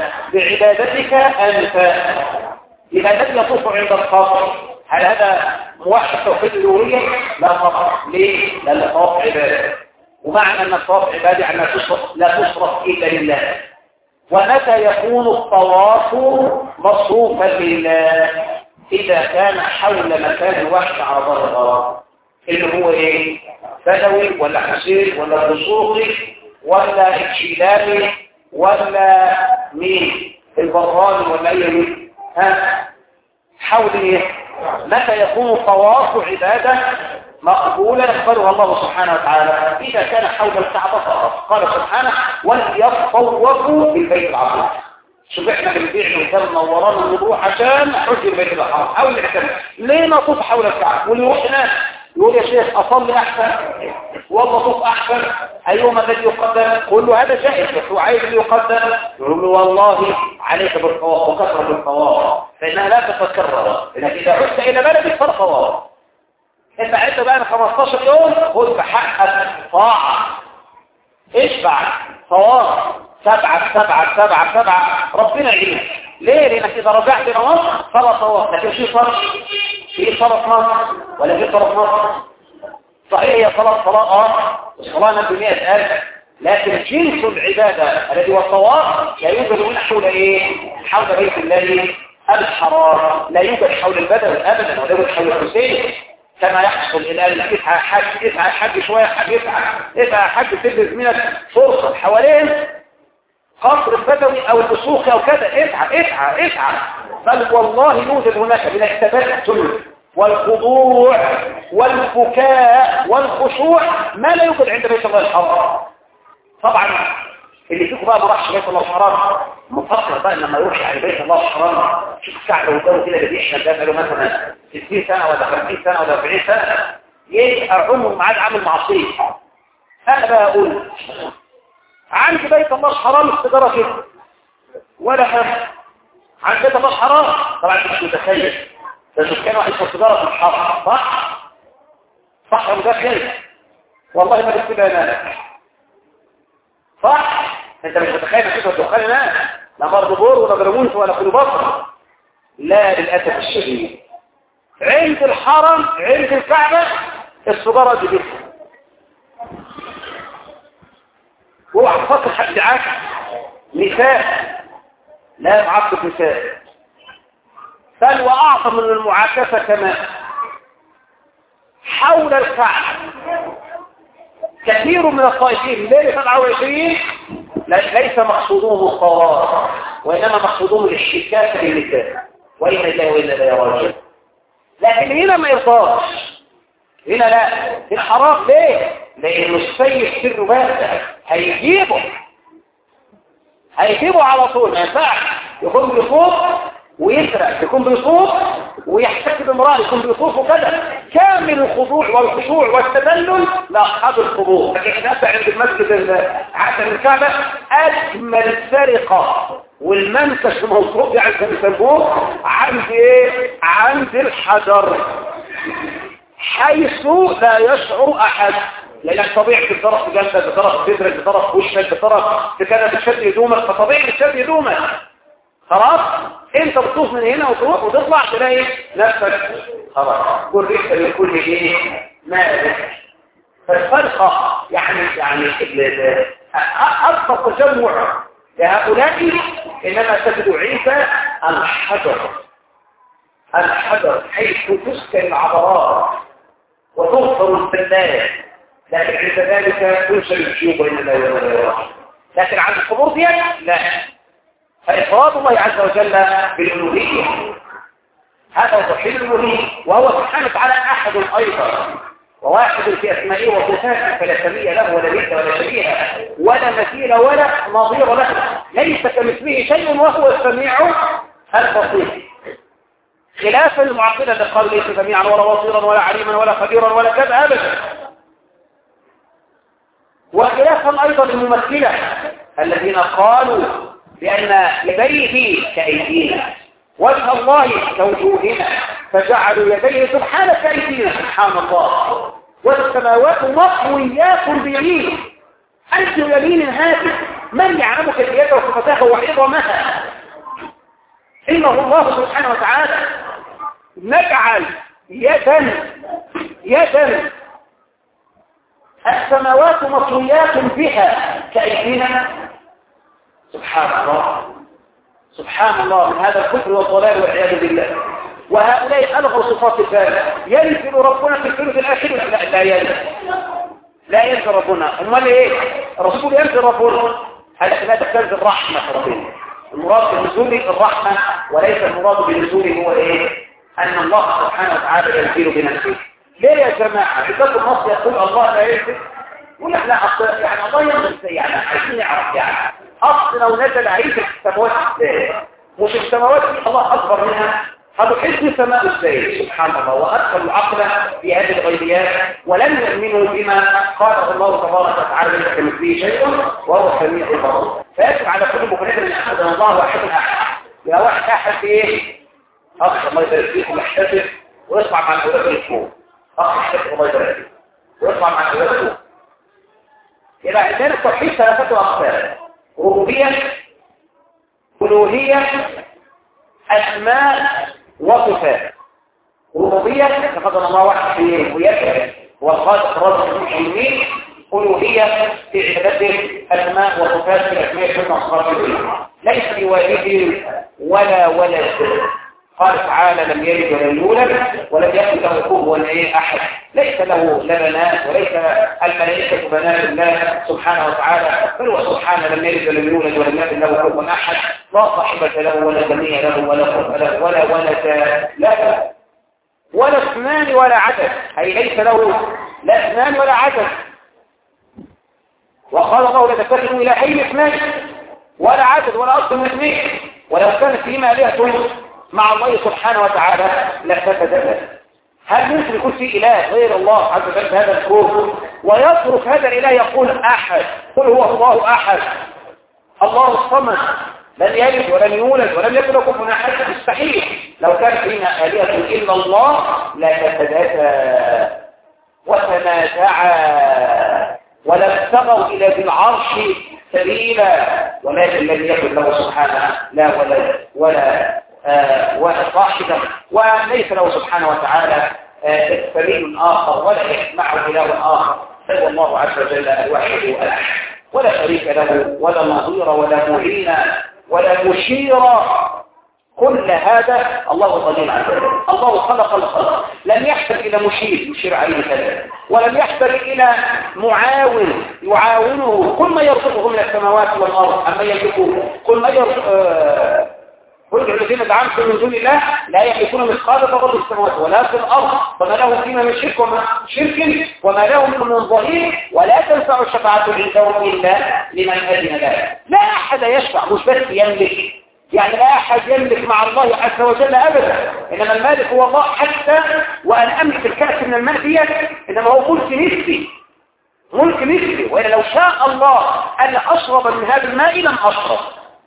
بعبادتك أنت. يبقى الذي يطوف عند القبر هل هذا موحد توحيد الألوهية؟ لا طبعا. ليه؟ لأن الطواف عبادة، ومعنى أن الطواف عبادة يعني لا تصرف إلا لله. ومتى يكون الطواف مصروفا لله؟ إذا كان حول مكان واحد على ظهر الأرض، اللي هو إيه؟ بدوي ولا حسين ولا دسوقي ولا الشيلاني ولا مين البراني ولا أي مين؟ ها؟ حول إيه؟ متى يكون الطواف عبادة مقبولة يقبلها الله سبحانه وتعالى؟ إذا كان حول الكعبة فقط. قال سبحانه وليطوفوا بالبيت العظيم. شوف احنا بنبيع وكلنا ورانا الوضوح عشان حج البيت الحرام او الاعتماد. ليه نطوف حول الكعبة؟ واللي يروح هناك يقول يا شيخ اصلي احسن والله طوف احسن، ايهما الذي يقدم؟ قل له هذا جائز، بس هو عايز اللي يقدم. يقول له والله عليك بالطواف وكثرة الطواف فانها لا تتكرر، لانك اذا عدت الى بلدك فالطواف انت عدت بقى خمستاشر يوم خذ بحقك طاعة اشبع طواف سبعة سبعة سبعة سبعة ربنا يعينك. ليه؟ لأنك إذا رجعت إلى مصر صلاة طواف، لكن في فرق في صلاة مصر ولا في صلاة مصر؟ صحيح هي صلاة صلاة آه والصلاة نبي مئة ألف، لكن جنس العبادة الذي هو الطواف لا يوجد من حول إيه؟ حول بيت الله الحرام، لا يوجد حول البدن أبدا ولا يوجد حول الحسين كما يحصل الآن. اسعى حد اسعى حد شوية حد اسعى اسعى حد تلبس منك فرصة حوالين قصر البدوي او البسوخ او كذا، اسعى اسعى اسعى. بل والله يوجد هناك من التبتل والخضوع والبكاء والخشوع ما لا يوجد عند بيت الله الحرام. طبعا اللي فيكم بقى ما راحش بيت الله الحرام مفكر بقى لما يروح على بيت الله الحرام شوف الكعبه والجو كده اللي بيحشى ده بقاله مثلا ستين سنه ولا خمسين سنه ولا أربعين سنه يبقى عمره ما عاد عامل معصيه. انا بقى اقول عند بيت الله الحرام السيجاره كده ولا هم عند بيت الله الحرام. طبعا انت مش متخيل ده كان واحد يشرب سيجاره في الحرم صح؟ صح ولا ده خير؟ والله ما بتبقى انا صح؟ انت مش متخيل كده الدخان هناك لا برضه بور ولا برمونس ولا كل بصر. لا للاسف الشديد عند الحرم عند الكعبه السيجاره دي بس اوعى تفكر حد عاك نساء لا معاكس نساء بل واعظم من المعاكسه كمان حول الكعبه. كثير من الطائفين ليله سبعة وعشرين ليس مقصودهم الطواف وانما مقصودهم الاحتكاك بالنساء وانا الله وانا اليه راجعون. لكن هنا ما يرضاش، هنا لا هنا حرام. ليه؟ لانه السيد سر باسع هيجيبه هيجيبه على طول. ما ينفعش يكون بيطوف ويسرق، يكون بيطوف ويحتك بامرأة، يكون بيطوف وكذا. كامل الخضوع والخشوع والتذلل لأصحاب القبور. لكن الناس عند المسجد عشان الكعبة أجمل سرقة والمنكش الموصوف يعني بيسموه عند ايه؟ عند الحجر، حيث لا يشعر أحد. لأنك طبيعي بتطرف جنبك، بطرف صدرك، بطرف وشك، بطرف بكذا، بتشد هدومك، فطبيعي بتشد هدومك. خلاص انت بتطوف من هنا وتروح وتطلع تلاقي نفسك خلاص جريت لكل ايه مالك. فالفرقه يعني يعني اكثر تجمع لهؤلاء انما تجد عيسى الحجر، الحجر حيث تسكن العبرات وتغفر الزلات. لكن عند ذلك تنشر الجيوب بين الله والله. لكن عند القبور دي لا. فإفراد الله عز وجل بالألوهية هذا توحيد الألوهية، وهو سبحانه وتعالى أحد أيضا وواحد في أسمائه وصفاته، فلا سمية له ولا مثل ولا شبيه ولا مثيل ولا نظير له، ليس كمثله شيء وهو السميع البصير. خلاف المعطلة اللي قالوا ليس سميعا ولا بصيرا ولا عليما ولا خبيرا ولا كذا أبدا. وخلافا أيضا الممثلة الذين قالوا بأن يديه كأيدينا وجه الله كوجوهنا، فجعلوا يديه سبحانه كأيدينا سبحان الله، والسماوات مطويات بيمينه. أنت يمين هذه من يعلم كيفيته وصفتها وعظمها؟ إنه الله سبحانه وتعالى. نجعل يدا يدا السماوات مطويات بها كأيدينا، سبحان الله سبحان الله من هذا الكفر والضلال والعياذ بالله. وهؤلاء ألغوا صفات الله. ينزل ربنا في الثلث الآخر؟ لا لا ينزل، لا ينزل ربنا. امال ايه؟ الرسول ينزل ربنا، هذا لا تنزل رحمة ربنا. المراد بنزول الرحمة وليس المراد بنزول هو ايه؟ أن الله سبحانه وتعالى ينزل بنفسه. ليه يا جماعة؟ كتاب النص يقول الله لا ينزل، يقول لك لا أصل يعني الله ينزل ازاي؟ يعني عايزين نعرف يعني أصل لو نزل عيد السماوات ازاي؟ مش السماوات دي الله أكبر منها، هتحس السماء ازاي؟ سبحان الله. وأدخل العقل في هذه الغيبيات ولم يؤمنوا بما قاله الله تبارك وتعالى ليس كمثله شيء وهو السميع البصير. فيجب على كل مكلف ان احد الله واحد احد. يا واحد احد في ايه؟ اخ الله يبارك فيكم يحتسب ويطلع مع الاولاد الاسبوع. اخ يحتسب الله يبارك فيكم ويطلع مع الاولاد الاسبوع. يبقى عندنا التوحيد ثلاثه اقسام: ربوبيه، الوهيه، اسماء وصفات. ربوبيه تفضل الله واحد في ربوبيته هو الخالق الرازق المحيي. الوهيه في عبادته، اسماء وصفات في اسماء والصفات ليس بوالد ولا ولد. قال تعالى لم يلد ولم يولد ولم يكن له كفوا احد. ليس له لا بنات وليس الملائكه بنات الله سبحانه وتعالى، بل هو سبحانه لم يلد ولم يولد ولم يكن له كفوا احد. لا صاحبة له ولا جميع له ولا قرب له ولا ولد له ولا اثنان ولا عدد، أي ليس له لا اثنان ولا عدد. وقال الله لا تتخذوا إلهين اثنين ولا عدد ولا أكثر من اثنين، ولو كانت فيما آلهة مع الله سبحانه وتعالى لفسدت. هل ممكن يكون في إله غير الله عز وجل هذا الكون ويترك هذا الإله يقول أحد؟ قل هو الله أحد الله الصمد لم يلد ولم يولد ولم يكن له كفوا احد. مستحيل. لو كان فينا آلهة إلا الله لفسدتا وتنازعا ولابتغوا إلى ذي العرش سبيلا، ولكن لم يكن له سبحانه لا ولد ولا آه ولا صاحبا، وليس له سبحانه وتعالى آه سبيل آخر ولا يسمعه إله آخر. فهو الله عز وجل الواحد الأحد ولا شريك له ولا نظير ولا معين ولا مشير. كل هذا الله قدير عليه. الله خلق الخلق، لم يحتاج إلى مشير يشير عليه كذا، ولم يحتاج إلى معاون يعاونه. كل ما يرزقه من السماوات والأرض أما يملكه كل ما يرزقه قل الذين دعمتم من دون الله لا يملكون مثقال ذرة في السماوات ولا في الأرض وما لهم فيما من شرك وما شرك وما لهم من ظهير ولا تنفع الشفاعة عندهم إلا لمن أذن له. لا أحد يشفع، مش بس يملك، يعني لا أحد يملك مع الله عز وجل أبدا، إنما المالك هو الله. حتى وأن أملك الكأس من الماء ديت إنما هو ملك نفسي، ملك نفسي، وإلا لو شاء الله أن أشرب من هذا الماء لم أشرب.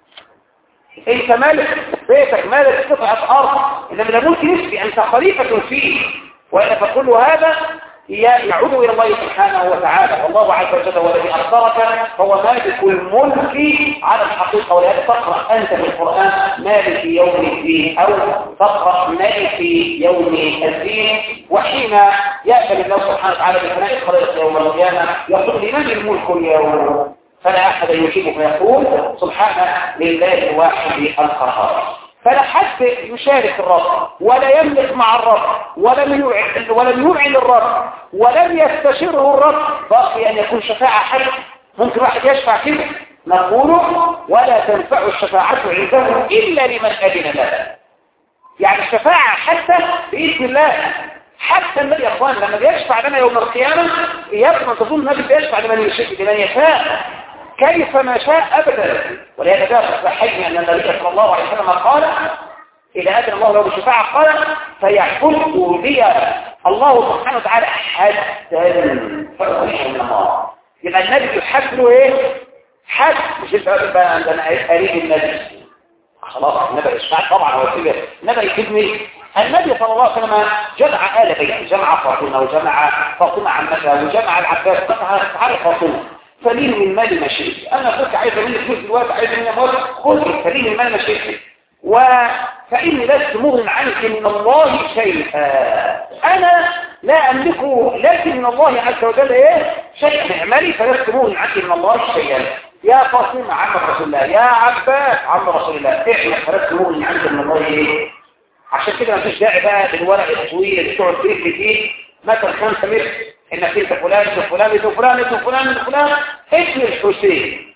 انت مالك بيتك، مالك قطعة ارض، انما ده ملك نفسي، انت خليفة فيه، والا فكل هذا يعود الى الله سبحانه وتعالى. والله عز وجل هو الذي اخبرك، فهو مالك الملك على الحقيقة. ولهذا تقرأ انت في القرآن مالك يوم الدين، او تقرأ مالك يوم الدين، وحين يأتي الله سبحانه وتعالى بفناء الخلائق يوم القيامة يقول لمن الملك اليوم؟ فلا أحد يجيب فيقول سبحانه لله الواحد القهار. فلا حد يشارك الرب ولا يملك مع الرب ولم يعلن ولم يعلن الرب ولم يستشره الرب، باقي أن يكون شفاعة حد. ممكن واحد يشفع كده، نقول ولا تنفع الشفاعة عنده إلا لمن أذن له. يعني الشفاعة حتى بإذن الله. حتى النبي يا اخوان لما بيشفع لنا يوم القيامة يبقى تظن النبي بيشفع لمن يشاء لمن يشاء كيف ما شاء أبدا. ولهذا جاء صحيح أن النبي صلى الله عليه وسلم قال إذا أذن الله له بالشفاعة قال فيحكم لي الله سبحانه وتعالى حدا فأخرجه من النار. يبقى النبي يحب له إيه؟ حد، مش يبقى عندنا قريب النبي خلاص النبي يشفع طبعا هو كده. النبي يكتبني النبي صلى الله عليه وسلم جمع آل بيته، جمع فاطمة وجمع فاطمة عمتها وجمع العباس، تعالى فاطمة فليه من مال ما شئت، انا قلت عايز مني فلوس دلوقتي، عايز مني اموال، خذ فليه من مال ما شئت، وفاني لست مغن عنك من الله شيئا، انا لا املك لك من الله عز وجل ايه شيئا، اعملي فلست مغن عنك من الله شيئا. يا فاطمة عم رسول الله، يا عباس عم رسول الله، احنا فلست مغن عنك من الله ايه. عشان كده مفيش داعي بقى للورق الطويل اللي تقعد فيه كتير مثلا خمسة متر انك انت فلان ابن فلان ابن فلان ابن فلان ابن فلان ابن الحسين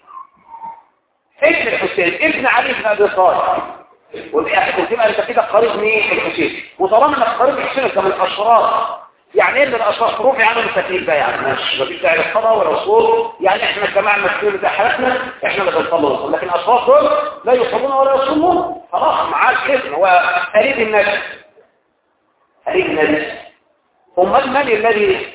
ابن الحسين ابن علي بن ابي طالب، وتبقى انت كده قريب مين الحسين، وطالما انك قريب الحسين انت من الاشرار. يعني ايه من الاشرار؟ روحي عنه التكليف بقى، يعني مش مفيش داعي للصلاه ولا وصول، يعني احنا الجماعه المسؤولين بتاع حياتنا احنا اللي بنصلي ونصلي، لكن الاشرار دول لا يصلون ولا يصومون، خلاص معاه الاسم، هو قريب الناس قريب الناس. امال من الذي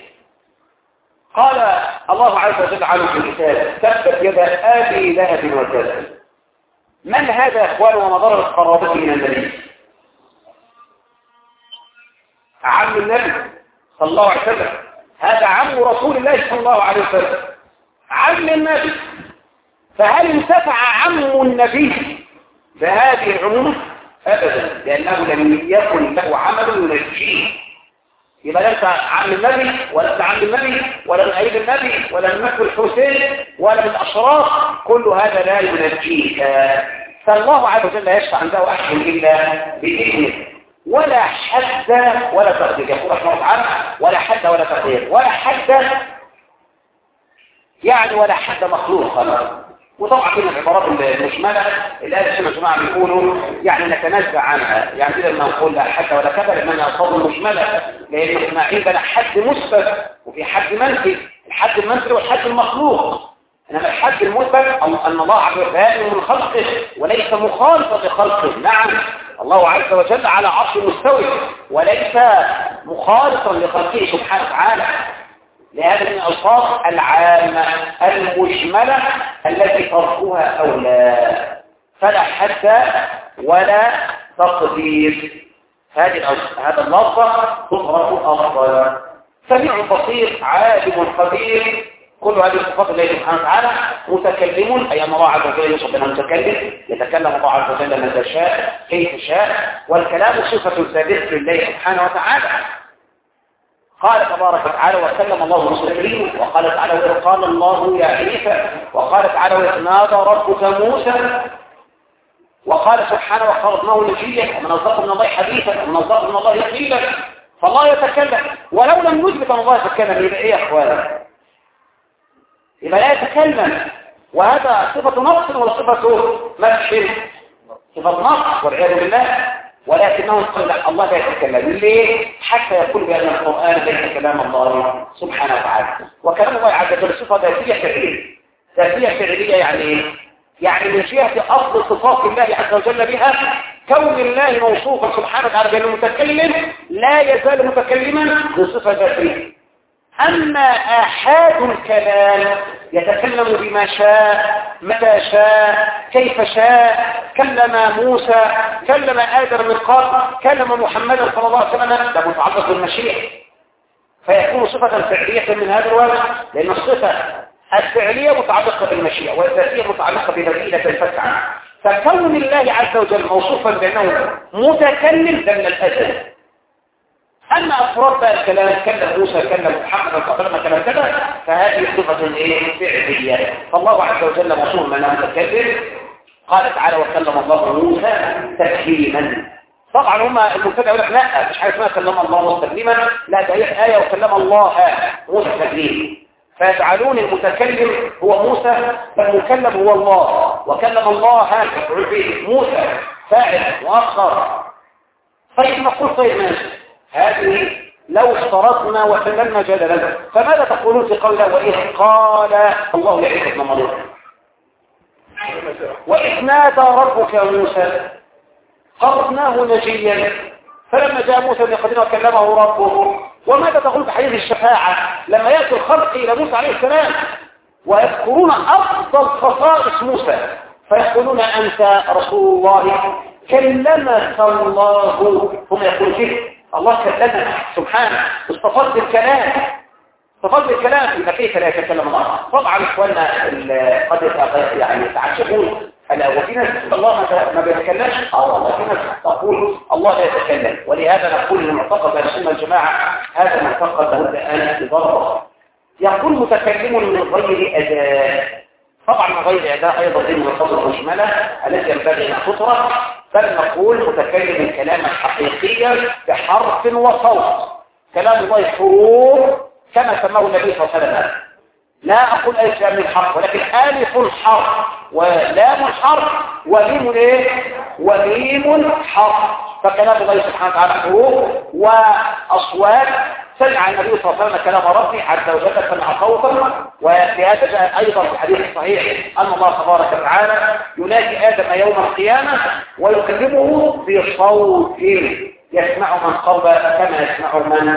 قال الله عز وجل عنه في الكتاب تبت يد ابي لهب وتب؟ من هذا يا اخوان ومضر قرابته من النبي؟ عم النبي صلى الله عليه وسلم، هذا عم رسول الله صلى الله عليه وسلم، عم النبي. فهل انتفع عم النبي بهذه العموم؟ ابدا، لانه لم يكن له عمل ينجيه. يبقى لا انت عم النبي ولا انت عم النبي ولا من قريب النبي ولا من مكر الحسين ولا من الاشراف، كل هذا لا ينجيك. فالله عز وجل يشفع عنده احد الا باذنه، ولا حد ولا تقدير. يقول رحمه الله تعالى ولا حد ولا تقدير، ولا حد يعني ولا حد مخلوق خلاص. وطبعا كل العبارات المجمله اللي قال الشيخ الجماعه بيقولوا يعني نتنازع عنها، يعني كده لما نقول لا حد ولا كذا لانها الفاظ مجمله، لان احنا عندنا حد مثبت وفي حد منفي، الحد المنفي والحد المخلوق. انما الحد المثبت ان الله عز وجل من خلقه وليس مخالفا لخلقه. نعم الله عز وجل على عرش مستوي وليس مخالطا لخلقه سبحانه وتعالى. لهذا من الألفاظ العامة المجملة التي تركها أولى، فلا حد ولا تقدير. هذه هذا اللفظ تطرق أفضل. سميع بصير عالم خبير، كل هذه الصفات الله سبحانه وتعالى. متكلم أي أن الله عز وجل يوصف بأنه متكلم، يتكلم الله عز وجل متى شاء كيف شاء، والكلام صفة ثابتة لله سبحانه وتعالى. قال تبارك وتعالى وكلم الله موسى، وقال تعالى وإذ قال الله يا عيسى، وقال تعالى وإذ نادى ربك موسى، وقال سبحانه وخلقناه نجيا ومن أصدق من الله حديثا ومن أصدق من الله قيلا. فالله يتكلم، ولو لم نثبت أن الله يتكلم يبقى إيه يا أخوان؟ يبقى لا يتكلم، وهذا صفة نقص ولا صفة مدح؟ صفة نقص والعياذ بالله، ولكنهم قالوا لا الله لا يتكلم. ليه؟ حتى يقول بأن القرآن ليس كلام الله سبحانه وتعالى، وكلام الله عز وجل صفة ذاتية فعلية. ذاتية فعلية يعني ايه؟ يعني من جهة أصل صفات الله عز وجل بها، كون الله موصوفا سبحانه وتعالى بأنه متكلم لا يزال متكلما بصفة ذاتية. أما آحاد الكلام يتكلم بما شاء متى شاء كيف شاء، كلم موسى، كلم آدم من قبل، كلم محمدا صلى الله عليه وسلم، ده متعلق بالمشيئة، فيكون صفة فعلية من هذا الوجه، لأن الصفة الفعلية متعلقة بالمشيئة والذاتية متعلقة بمدينة الفتح عنه. فكون الله عز وجل موصوفا بأنه متكلم ده من الأزل. أما أفراد بقى الكلام، كلم موسى، كلم محمد صلى الله عليه وسلم، كلم كذا، فهذه صفة إيه؟ فعلية. فالله عز وجل موصوف من متكلم. قال تعالى وكلم الله موسى تكليما. طبعا هم المبتدع يقول لك لا مش حاجه اسمها كلم الله تكليما، لا ده هي آية وكلم الله موسى تكليما، فيجعلون المتكلم هو موسى فالمكلم هو الله، وكلم الله مفعول به، موسى فاعل مؤخر. طيب نقول طيب ماشي، هذه لو اشترطنا وسلمنا جدلا، فماذا تقولون في قوله وإذ قال الله لعيسى ابن مريم وإذ نادى ربك يا موسى قربناه نجيا فلما جاء موسى بقدنا وكلمه ربه. وماذا تقول في حديث الشفاعة لما يأتي الخلق إلى موسى عليه السلام ويذكرون أفضل خصائص موسى فيقولون أنت رسول الله كلمك الله، هم يقولون فيه الله كلمك سبحانه استفضل الكلام، استفضل الكلام، يبقى كيف لا يتكلم الله؟ طبعا اخواننا قد يعني يتعجبون وفي ناس الله ما بيتكلمش، اه والله في ناس تقول الله لا يتكلم، ولهذا نقول للمعتقد السنه الجماعه هذا معتقد لابد ان يضرب. يقول متكلم من غير اداء، طبعا من غير اداء ايضا دي مصادر مجمله التي ينبغي ان تطرح، بل نقول متكلم كلاما حقيقيا بحرف وصوت، كلام الله حروف كما سماه النبي صلى الله عليه وسلم. لا أقول ألف لام الحرف، ولكن ألف حرف ولام حرف وميم ايه وميم حرف، فكلام الله سبحانه وتعالى حروف وأصوات. سمع النبي صلى الله عليه وسلم كلام ربي عز وجل سمع صوتا، وفي هذا جاء أيضا في الحديث الصحيح أن الله تبارك وتعالى ينادي آدم يوم القيامة ويكلمه بصوت يسمع من قرب كما يسمع من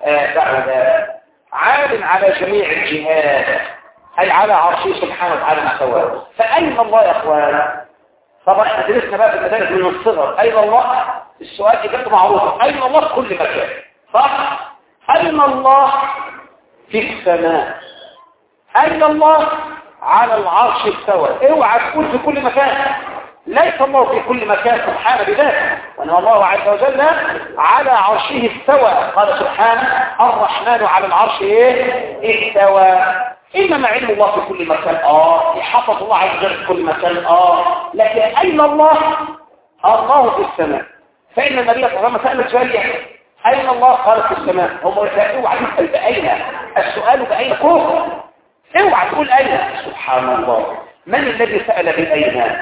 بعد. عال على جميع الجهات أي على عرشه سبحانه وتعالى مستواه. فأين الله يا أخوان؟ طبعا احنا درسنا بقى في المدارس من الصغر أين الله؟ السؤال إجابته معروفة، أين الله في كل مكان، صح؟ أين الله في السماء؟ أين الله على العرش استوى؟ اوعى تقول في كل مكان، ليس الله في كل مكان سبحانه بذاته، وأن الله عز وجل على عرشه استوى. قال سبحانه الرحمن على العرش ايه استوى. إنما علم الله في كل مكان، اه يحفظ الله عز وجل في كل مكان، اه لكن أين الله؟ الله في السماء. فإن النبي صلى الله عليه وسلم سأل سؤال أين الله؟ قال في السماء. هم يسألوا عن يسأل بأين؟ السؤال بأين كفر، اوعى تقول أين. سبحان الله، من الذي سأل بأين؟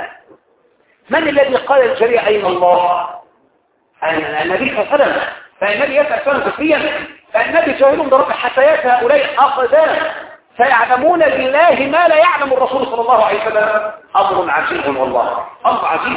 من الذي قال الجريء أين الله؟ النبي صلى الله عليه وسلم. فالنبي يسأل سؤالا كفريا، فالنبي جاهلهم درجة حتى يأتي هؤلاء أقدام فيعلمون لله ما لا يعلم الرسول صلى الله عليه وسلم. أمر عجيب والله، أمر عجيب.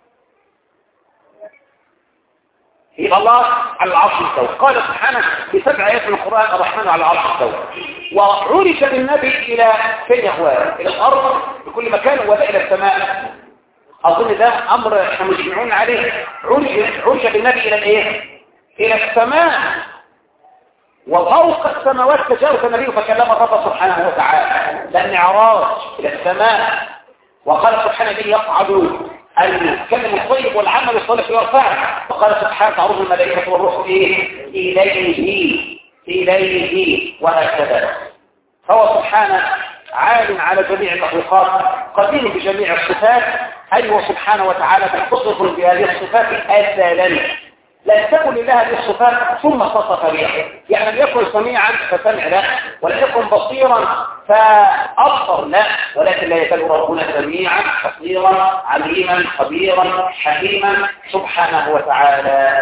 يبقى الله على العرش استوى. قال سبحانه في سبع آيات من القرآن الرحمن على العرش استوى. وعرج بالنبي إلى فين يا أخوان؟ إلى الأرض بكل مكان ولا إلى السماء؟ أظن ده أمر احنا مجمعون عليه. عرج عرج بالنبي إلى الإيه؟ إلى السماء، وفوق السماوات تجاوز النبي فكلم الرب سبحانه وتعالى. ده المعراج إلى السماء. وقال سبحانه الذي يقعد الكلم الطيب والعمل الصالح يرفعه. وقال سبحانه تعرض الملائكة والروح إيه؟ إليه إليه وهكذا. فهو سبحانه عال على جميع المخلوقات، قدير بجميع الصفات، أيوه سبحانه وتعالى متصف بهذه الصفات أزلا، لا تكن لله هذه الصفات ثم اتصف بها، يعني لم يكن سميعا فسمع لا، ولم يكن بصيرا فأبصر لا، ولكن لا يزال ربنا سميعا بصيرا عليما خبيرا حكيما سبحانه وتعالى.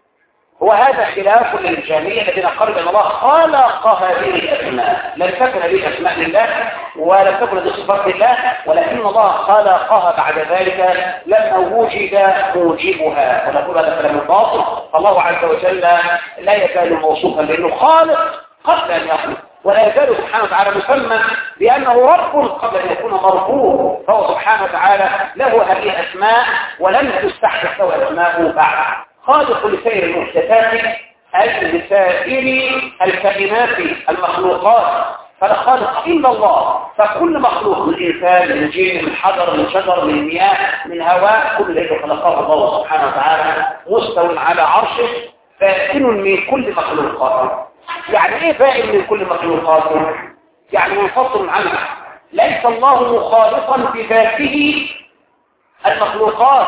وهذا خلاف للجميع الذين قالوا ان الله خلق هذه الاسماء، لم تكن هذه اسماء لله ولم تكن هذه صفات لله، ولكن الله خلقها بعد ذلك لما وجد موجبها، ونقول هذا كلام باطل. فالله عز وجل لا يزال موصوفا لانه خالق قبل ان يخلق، ولا يزال سبحانه وتعالى مسمى بانه رب قبل ان يكون مربوب، فهو سبحانه وتعالى له هذه الاسماء ولم تستحدث له اسماء بعد. خالق لسائر المحدثات أي لسائر الكائنات المخلوقات، فلا خالق إلا الله، فكل مخلوق من إنسان من جن من حجر من شجر من مياه من هواء كل ذلك خلقه الله سبحانه وتعالى مستوى على عرشه بائن من كل مخلوقاته. يعني إيه بائن من كل مخلوقاته؟ يعني منفصل عنه، ليس الله مخالطا بذاته المخلوقات،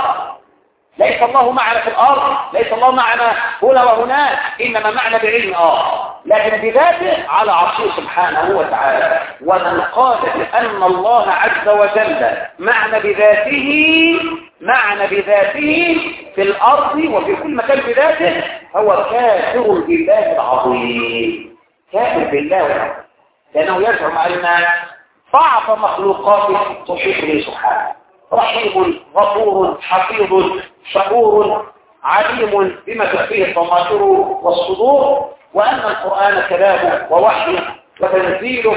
ليس الله معنا في الأرض، ليس الله معنا هنا وهناك، إنما معنا بعلم آه لكن بذاته على عرشه سبحانه وتعالى. ومن قال بأن الله عز وجل معنى بذاته معنى بذاته في الأرض وفي كل مكان بذاته هو كافر بالله العظيم، كافر بالله، لأنه يزعم أن بعض مخلوقاته تحيط به سبحانه، رحيم غفور حفيظ شكور عليم بما تخفيه الضمائر والصدور، وأن القرآن كلامه ووحيه وتنزيله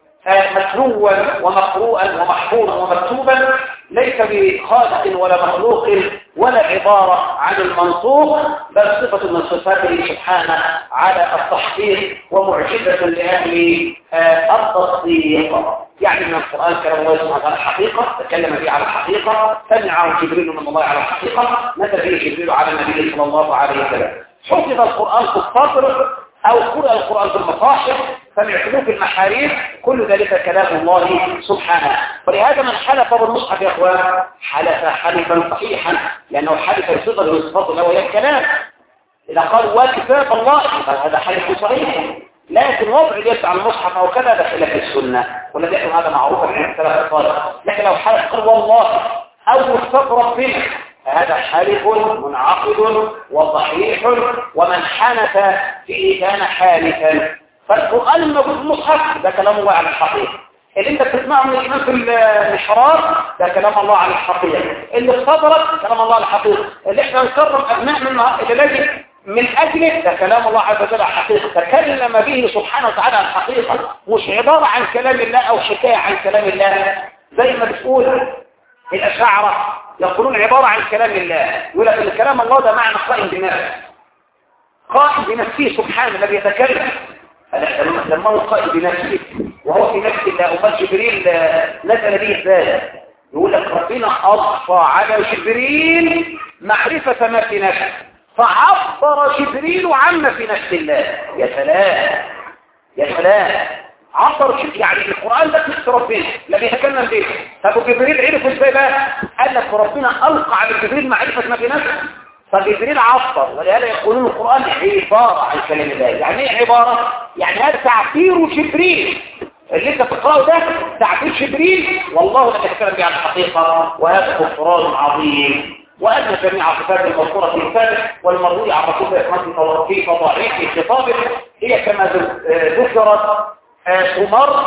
متلوا ومقروءا ومحفوظا ومكتوبا، ليس بخالق ولا مخلوق ولا عبارة عن المنطوق، بل صفة من صفاته سبحانه على التحقيق ومعجزة لأهل التصديق. يعني من القرآن كلام الله سبحانه على الحقيقة، تكلم به على الحقيقة، سمعه جبريل من الله على الحقيقة، نزل به جبريل على النبي صلى الله عليه وسلم. حفظ القرآن في الصدر أو قرأ القرآن في المصاحف، سمعتموه في المحاريب، كل ذلك كلام الله سبحانه. ولهذا من حلف بالمصحف يا أخوان حلف حلفا صحيحا، لأنه حلف بصدر من صفات الله وهي الكلام. إذا قال وكتاب الله هذا حلف صحيح، لكن وضع اليد على المصحف أو كذا ده خلاف السنة، والذي يكون هذا معروف عند السلف الصالح. لكن لو حلف قال والله أو استغرب به هذا حالف منعقد وصحيح، ومن حنث فيه كان حالفا. فالقرآن الموجود في المصحف ده كلام الله على الحقيقة، اللي انت بتسمعه من الإمام في المحراب ده كلام الله على الحقيقة، اللي في صدرك كلام الله على الحقيقة، اللي احنا نكرم أبنائنا اللي لاجئ من أجله ده كلام الله عز وجل على الحقيقة، تكلم به سبحانه وتعالى على الحقيقة، مش عبارة عن كلام الله أو حكاية عن كلام الله. زي ما بتقول الأشاعرة يقولون عبارة عن كلام الله، يقول لك ان كلام الله ده معنى قائم بنفسه، قائم بنفسه سبحانه الذي يتكلم، لما هو قائم بنفسه وهو في نفس الله. أمال جبريل نزل به ذلك، يقول لك ربنا أضفى على جبريل معرفة ما في نفسه، فعبر جبريل عما في نفس الله. يا سلام يا سلام، عبر يعني القرآن ده نفس ربنا الذي يتكلم به. طب جبريل عرف ازاي بقى؟ قال لك ربنا ألقى على جبريل معرفة ما في نفسه، فجبريل عبر. ولهذا يقولون القرآن عبارة عن كلام الله. يعني ايه عبارة؟ يعني هذا تعبير جبريل، اللي انت تقرأه ده تعبير جبريل، والله لا يتكلم به عن الحقيقة، وهذا كفران عظيم. وأن جميع صفات المذكورة في الفاتح والمروي عن رسول الله في فضائح خطابه هي كما ذكرت تمر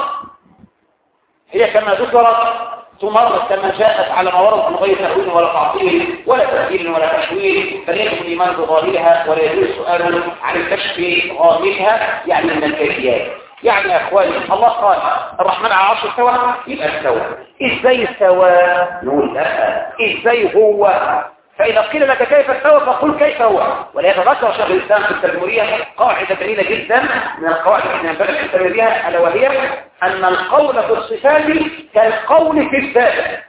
هي كما ذكرت تمر كما جاءت على ما ورد من غير تأويل ولا تعطيل ولا تأثير ولا تشويل، بل يجب الإيمان بظاهرها ولا يجوز السؤال عن الكشف غامضها، يعني من الكيفيات. يعني يا اخواني الله قال الرحمن على العرش استوى، يبقى استوى. ازاي استوى؟ نقول لا، ازاي هو؟ فإذا قيل لك كيف استوى فقل كيف هو. وليتذكر شيخ الإسلام في التدمرية قاعدة جميلة جدا من القواعد التي ينبغي التدمر بها، ألا وهي أن القول في الصفات كالقول في الذات.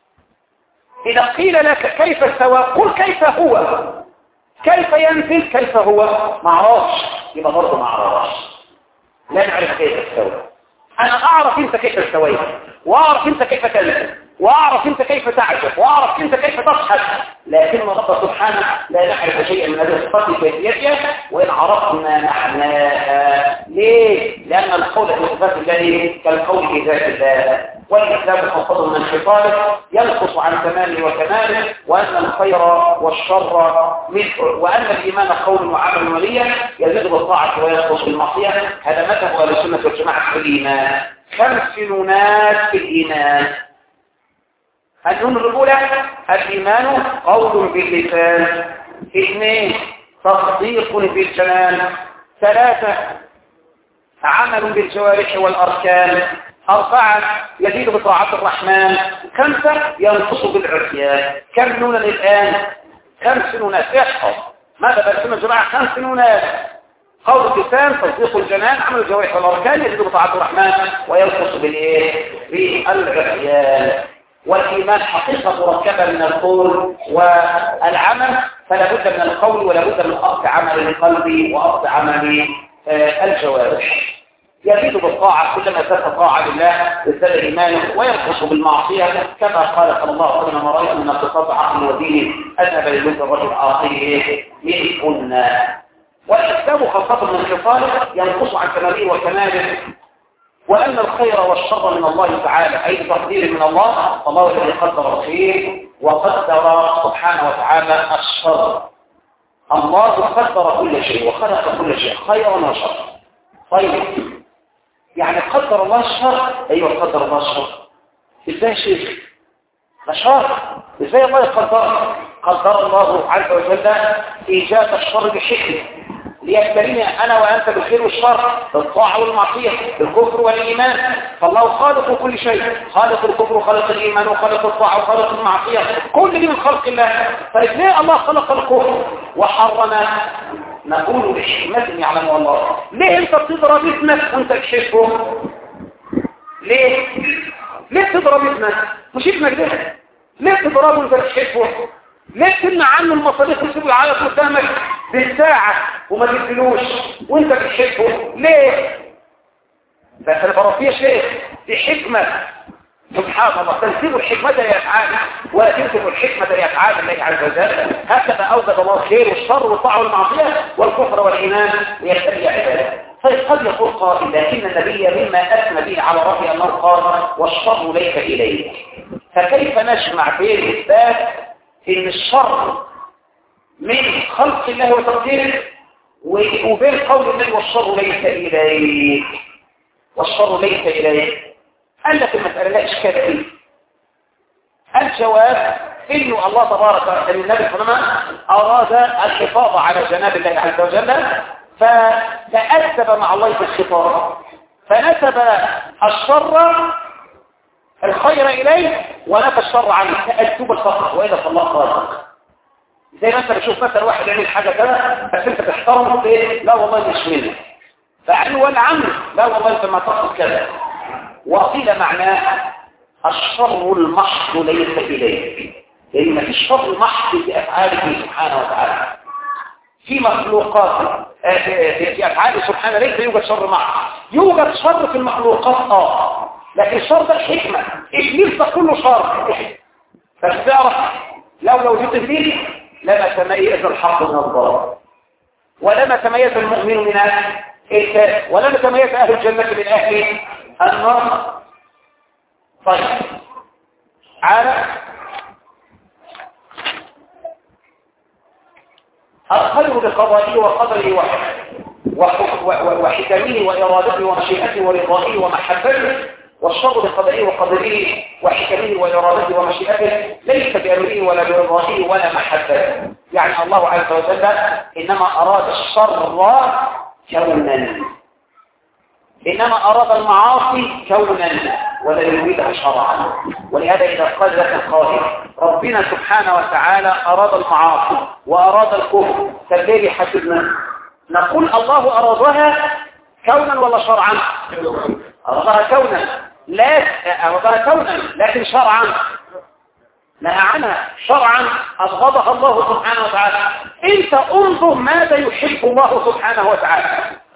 إذا قيل لك كيف استوى قل كيف هو. كيف ينزل كيف هو؟ معرفش، يبقى برضه معرفش، لا نعرف كيف استوى. أنا أعرف أنت كيف استويت وأعرف أنت كيف تنزل، واعرف انت كيف تعجب، واعرف انت كيف تضحك، لكن الله سبحانه لا نعرف شيئا من هذه الصفات كيفيتها وان عرفنا معناها. ليه؟ لان القول في صفات الله كالقول في ذات الله، والاسلام خاصه من خصاله ينقص عن تمامه وكماله، وان الخير والشر مثل، وان الايمان قول وعمل ونيه يزيد بالطاعه وينقص بالمعصيه. هذا مذهب اهل السنه والجماعه في الايمان. خمس نونات في الايمان. النون الأولى الإيمان قول باللسان، اثنين تصديق بالجنان، ثلاثة عمل بالجوارح والأركان، أربعة يزيد بطاعة الرحمن، خمسة ينقص بالعصيان. كم نونا الآن؟ خمس نونات. احفظ ماذا بسمى الجماعة؟ خمس نونات: قول اللسان، تصديق الجنان، عمل الجوارح والأركان، يزيد بطاعة الرحمن وينقص بالإيه؟ بالعصيان. والإيمان حقيقة مركبة من القول والعمل، فلا بد من القول ولا بد من أخذ عمل القلب وأخذ عمل الجوارح. يزيد بالطاعة، كلما زاد طاعة لله ازداد إيمانه، وينقص بالمعصية كما قال صلى الله عليه وسلم: رأيت من اقتصاد عقل ودين أذهب للوجه الرجل عاقله منهن. والإسلام خاصة من خصاله ينقص عن كماله وكماله، وأن الخير والشر من الله تعالى، أي تقدير من الله. الله الذي قدر الخير وقدر سبحانه وتعالى الشر. الله قدر كل شيء وخلق كل شيء خيرا وشرا. طيب يعني قدر الله الشر؟ أيوة قدر الله الشر. إزاي شيخ؟ ده شر. إزاي الله يقدر؟ قدر الله عز وجل إيجاد الشر بحكمة ليبتلينا أنا وأنت بالخير والشر، بالطاعة والمعصية، بالكفر والإيمان. فالله خالق كل شيء، خالق الكفر وخالق الإيمان وخالق الطاعة وخالق المعصية، كل دي من خلق الله. طيب ليه الله خلق الكفر وحرم؟ نقول بحكمة يعلمها الله. ليه أنت بتضرب ابنك وأنت تحبه؟ ليه؟ ليه تضرب ابنك؟ مش ابنك ده. ليه تضربه وأنت تحبه؟ ليه تمنع عنه المصاريف وتسيبه يعيط قدامك بالساعة وما تديلوش وانت بتحبه؟ ليه؟ بس البرافية شيء دي حكمة. سبحان الله، تنسيب الحكمة لأفعال ولا تنسب الحكمة لأفعال الله عز وجل. هكذا أوجد الله الخير والشر والطاعة والمعصية والكفر والإيمان ليبتلي عباده. طيب قد يقول قائل: لكن النبي مما أثنى به على ربي أنه قال: والشر ليس إليك. فكيف نجمع بين إثبات إن الشر من خلق الله وتقديره وبين قول الله والشر ليس إليك؟ والشر ليس إليك. قال لك المسألة لا إشكال فيه. الجواب إنه الله تبارك وتعالى النبي صلى الله عليه وسلم أراد الحفاظ على جناب الله عز وجل، فتأدب مع الله في الخطاب، فنسب الشر الخير إليه ونفى الشر عنه تأدب الفقر. وإذا فالله خالق. زي ما انت بتشوف مثلا واحد يعمل حاجة كده بس انت تحترمه ايه؟ لا والله مش منه. فعنه ولا عنه؟ لا والله انت ما تقصد كذا. وقيل معناه الشر المحض ليس إليه، لأن في الشر محض في أفعاله سبحانه وتعالى. في مخلوقات في أفعاله سبحانه ليس يوجد شر محض. يوجد شر في المخلوقات اه، لكن الشر ده الحكمة. إبليس ده كله شر. فاستعرف لو لو جئت إبليس لما تميز الحق من الضار، ولما تميز المؤمن من الكافر، ولما تميز أهل الجنة من أهل النار. طيب على الخير بقضائه وقدره وحكمه وإرادته ومشيئته ورضائه ومحبته، والشر بقضائه وقدره وحكمه وإرادته ومشيئته ليس بأمره ولا برضائه ولا محبته. يعني الله عز وجل إنما أراد الشر كونا، إنما أراد المعاصي كونا ولا يريدها شرعا. ولهذا إذا قال لك القائل ربنا سبحانه وتعالى أراد المعاصي وأراد الكفر، فالذي حسبنا نقول الله أرادها كونا ولا شرعا؟ أرادها كونا، لا أرادها كونا لكن شرعا نهى عنها. شرعا أبغضها الله سبحانه وتعالى. انت انظر ماذا يحب الله سبحانه وتعالى،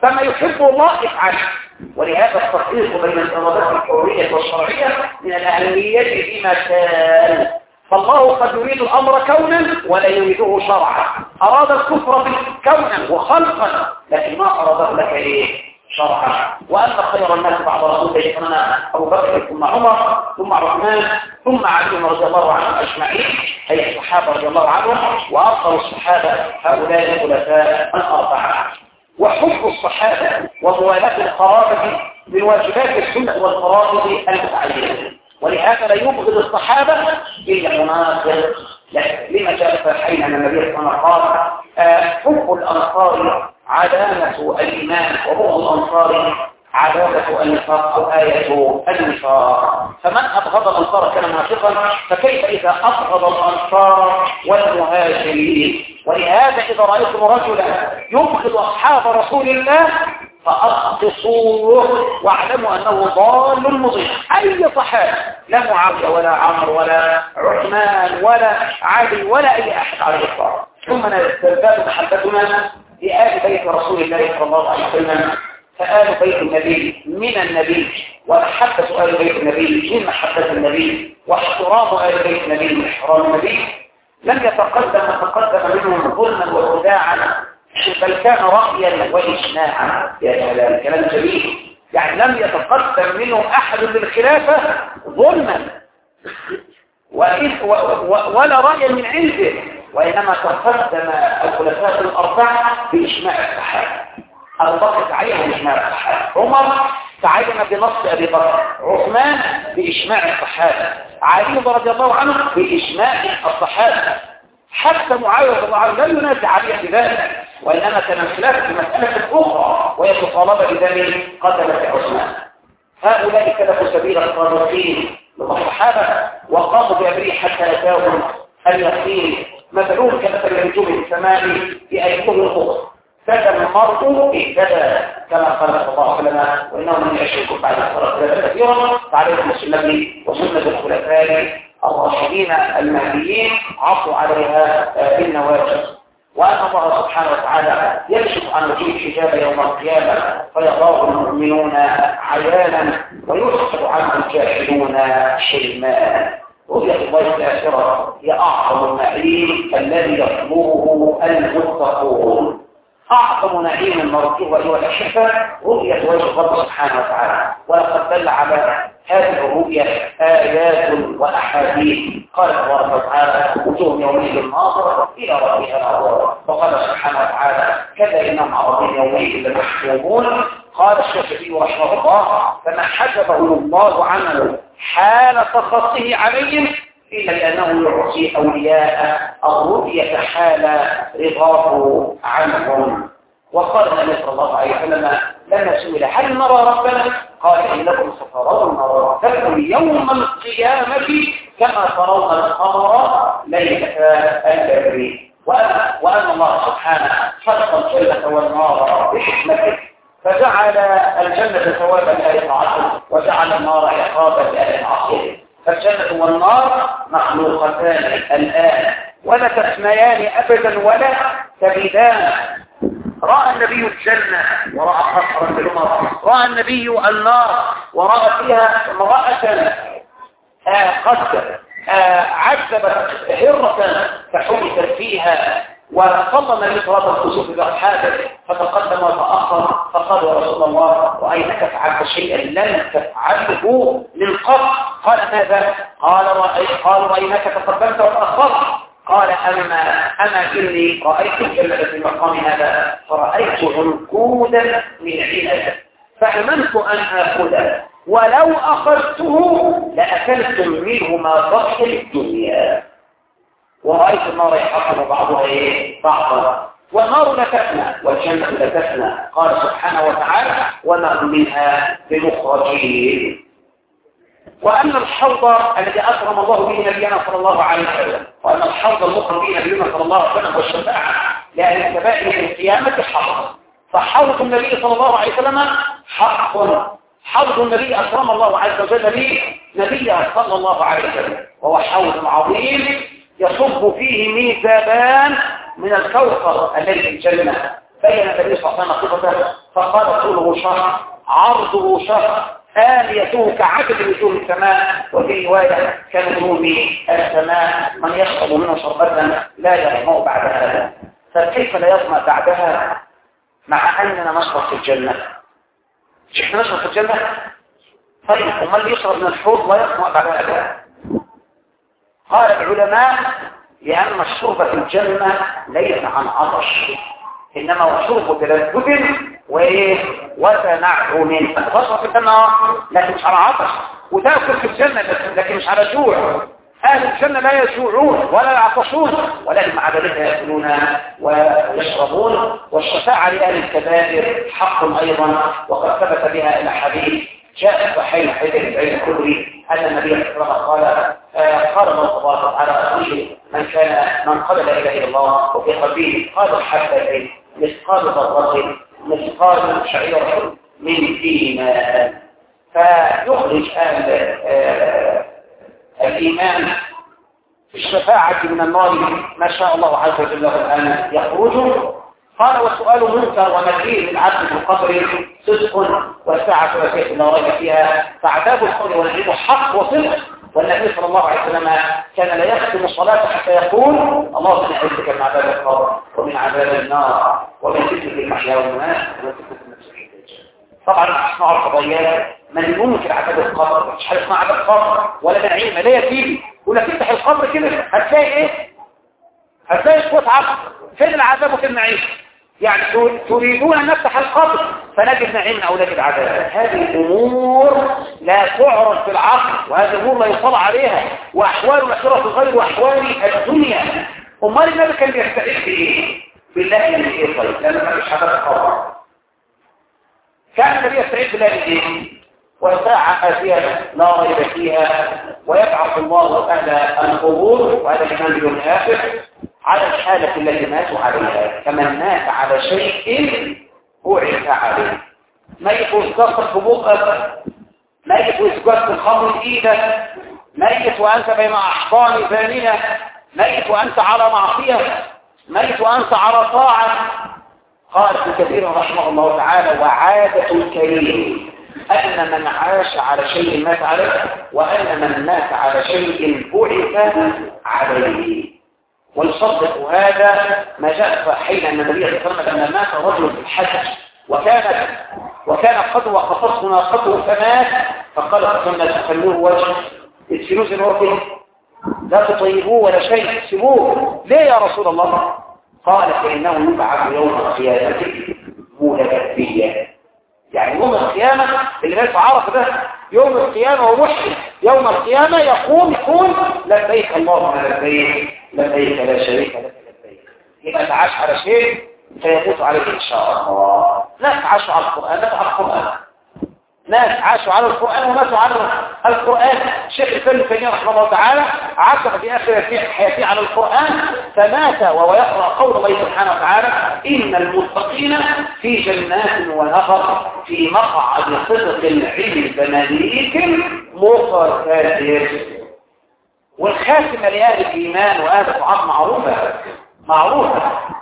فما يحبه الله افعله. ولهذا التفريق بين الإرادات الكونية والشرعية من الأهمية في مكان. فالله قد يريد الأمر كونا ولا يريده شرعا. أراد الكفر كونا وخلقا لكن ما أراده لك إيه؟ شرعا. وأن خير الناس بعد رسول الله صلى أبو بكر ثم عمر ثم عثمان ثم علي رضي الله عنهم أجمعين أي الصحابة رضي الله عنهم، وأفضل الصحابة هؤلاء الخلفاء الأربعة. وحب الصحابة وموالاة القرابة من واجبات السنة والفرائض المتعينة. ولهذا لا يبغض الصحابة إلا منافق. لما جاء في الحين أن النبي صلى الله عليه وسلم قال حب الأنصار علامة الإيمان وبغض الأنصار علامة النفاق أو آية النفاق. فمن أبغض الأنصار كان منافقا، فكيف إذا أبغض الأنصار والمهاجرين؟ ولهذا إذا رأيتم رجلا يبغض أصحاب رسول الله فأقصوه واعلموا أنه ضال مضيع. أي صحابة، لا معاوية ولا عمرو ولا عثمان ولا علي ولا أي أحد على الإطلاق. ثم نزداد محبتنا لآل بيت رسول الله صلى الله عليه وسلم. فآل بيت النبي من النبي، ومحبة آل بيت النبي من محبة النبي، واحترام آل بيت النبي من احترام النبي. لم يتقدم وتقدم منهم ظلما وخداعا، بل كان رأيا وإجماعا. يا سلام، كلام جميل. يعني لم يتقدم منهم أحد للخلافة ظلما ولا رأيا من عنده، وإنما تقدم الخلفاء الأربعة بإجماع الصحابة. أبو بكر تعين بإجماع الصحابة، عمر تعين بنص أبي بكر، عثمان بإجماع الصحابة، علي رضي الله عنه بإجماع الصحابة. حتى معاوية رضي الله عنه لم ينازع عليه في ذلك، وإنما كان الخلاف في مسألة أخرى وهي المطالبة بدم قتلة عثمان. هؤلاء سلكوا سبيل الصادقين للصحابة وقاموا بأمره حتى أتاهم اليقين. مثلهم كمثل النجوم في السماء بأيهم الخطر، سكن المرء اهتدى كما قال صلى الله عليه وسلم وإنه من يشرك بعد الصلاة كثيرا فعليكم السنة وسنة الخلفاء الراشدين المهديين عصوا عليها بالنواجذ. وأن الله سبحانه وتعالى يكشف عن وجه الحجاب يوم القيامة فيراه المؤمنون عيانا ويسحب عنه الجاهلون حلما. رؤية الله الآخرة هي أعظم النعيم الذي يطلبه المتقون. أعظم نعيم المرجو أيها الأحبة رؤية وجه الله سبحانه وتعالى، ولقد دل على هذه الرؤية آيات وأحاديث. قال تبارك وتعالى وجوه يومئذ ناظرة إلى ربها ناظرة. وقال سبحانه وتعالى كلا إنهم عن ربهم يومئذ لمحجوبون. قال الشافعي رحمه الله فما حجبه الله عنه حال تخصه عليهم إلا لأنه يعطي أولياء الرؤية حال رضاه عنهم. وقال النبي صلى الله عليه وسلم لما سئل هل نرى ربنا قال إنكم سترون ربكم يوم القيامة كما ترون القمر ليلة البدر. وأن الله سبحانه خلق الجنة والنار بحكمته فجعل الجنة ثوابا لأهل طاعته وجعل النار عقابا لأهل معصيته. فالجنة والنار مخلوقتان الآن ولا تسميان أبدا ولا تبيدان. رأى النبي الجنة ورأى قصرا بالعمر، رأى النبي النار ورأى فيها امرأة قد عذبت هرة فحبست فيها. وصلى النبي صلى الله عليه وسلم بأصحابه فتقدم وتأخر فقال يا رسول الله رأيتك فعلت شيئا لم تفعله من قبل. قال ماذا؟ قال رأيت قال رأيناك تقدمت وتأخرت. قال أما أما إني رأيت الجنة في مقام هذا فرأيت عنقودا من عنب فأمنت أن آخذه ولو أخذته لأكلتم منه ما بقي الدنيا. ورأيت النار يحطم بعضها إيه؟ بعضها والنار لا تفنى والجنة لا تفنى. قال سبحانه وتعالى وما هم منها بمخرجين. وأن الحوض الذي أكرم الله به نبينا صلى الله عليه وسلم وأن الحوض المكرم به نبينا صلى الله عليه وسلم والشفاعة لأهل الكبائر في القيامة حق. فحوض النبي صلى الله عليه وسلم حق. حوض النبي أكرم الله عز وجل به نبيه صلى الله عليه وسلم وهو حوض عظيم يصب فيه ميزابان من الكوثر الذي في الجنة بين النبي صلى الله عليه وسلم صفته فقال طوله شهر عرضه شهر آنيته كعدد نجوم السماء، وفي رواية كنجوم السماء من يشرب منه شربة لا يظمأ بعد هذا. فكيف لا يظمأ بعدها مع أننا نشرب في الجنة؟ مش احنا نشرب في الجنة؟ طيب ومن اللي يشرب من الحوض لا يظمأ بعد هذا؟ قال العلماء لأن الشرب في الجنة ليس عن عطش، إنما هو شرب تلذذ وإيه وتنعم. فتشرب في الجنة لكن مش على عطش، وتأكل في الجنة لكن مش على جوع. أهل الجنة لا يجوعون ولا يعطشون، ولكن مع ذلك يأكلون ويشربون. والشفاعة لأهل الكبائر حق أيضا، وقد ثبت بها إلى حديث جاء في صحيح حديث العلم كله أن النبي صلى الله عليه وسلم قال قال الله تبارك وتعالى من كان من قبل لا إله إلا الله وفي قلبه قال حتى مثقال ذرة مثقال شعيرة من إيمان، فيخرج أهل الإيمان في الشفاعة من النار ما شاء الله عز وجل أن يخرجوا. قال والسؤال منكر ونكير للعبد في القبر صدق والساعة وفيه لا ريب فيها، فعذاب القبر والنعيم حق وصدق. والنبي صلى الله عليه وسلم كان لا يختم الصلاة حتى يقول اللهم نعوذ من عذاب القبر ومن عذاب النار ومن فتنة المحيا والممات ومن فتنة المسيح الدجال. طبعا اسمع القضايا من ينكر عذاب القبر مش حاجه اسمها عذاب القبر ولا نعيم لا يكفي، ولا تفتح القبر كده هتلاقي ايه؟ هتلاقي قوة عقل. فين العذاب وفين النعيم؟ يعني تريدون أن نفتح القبر فنجد نعيم أو نجد عذاب. هذه أمور لا تعرف في العقل، وهذه أمور لا يطلع عليها، وأحوال الآخرة غير أحوال الدنيا. أمال النبي كان بيستعيذ بإيه؟ بالله من إيه؟ طيب لأنه ما فيش عذاب القبر. كان النبي يستعيذ بالله من إيه؟ وساعة آتية لا ريب فيها، ويبعث الله أهل القبور وهذا الإيمان باليوم الآخر على الحالة التي ماتوا عليها، كمن مات على شيء بعث عليه. ميت ويسقط في بقك، ميت ويسقط في الخمر بإيدك، ميت وأنت بين أحضان ثانية، ميت وأنت على معصية، ميت وأنت على طاعة. قال ابن كثير رحمه الله تعالى وعادة الكريم أن من عاش على شيء مات عليه، وأن من مات على شيء بعث عليه. ويصدق هذا ما جاء صحيح أن النبي صلى الله عليه وسلم لما مات رجل في الحج وكانت وكان قد وقفته ناقته فمات، فقال الناس تخلوه وجهه ادفنوه زي ما هو كده، لا تطيبوه ولا شيء سيبوه. ليه يا رسول الله؟ قال فإنه يبعث يوم القيامة ملبيا. يعني يوم القيامة اللي بيت عرف ده يوم القيامة ومحسن يوم القيامة يقوم يقول لبيك اللهم لبيك لبيك لا شريك لك لبيك. يبقى تعاش على شيء فيموت عليه إن شاء الله. ناس عاشوا على القرآن، ناس على القرآن، ناس عاشوا على القرآن وماتوا على القرآن. الشيخ الفن الفني رحمه الله تعالى عاشق في آخر حياته على القرآن فمات وهو يقرأ قول الله سبحانه وتعالى إن المتقين في جنات ونهر في مقعد صدق عند مليك مقتدر. والخاتمة لأهل الإيمان وأهل الطاعات معروفة معروفة.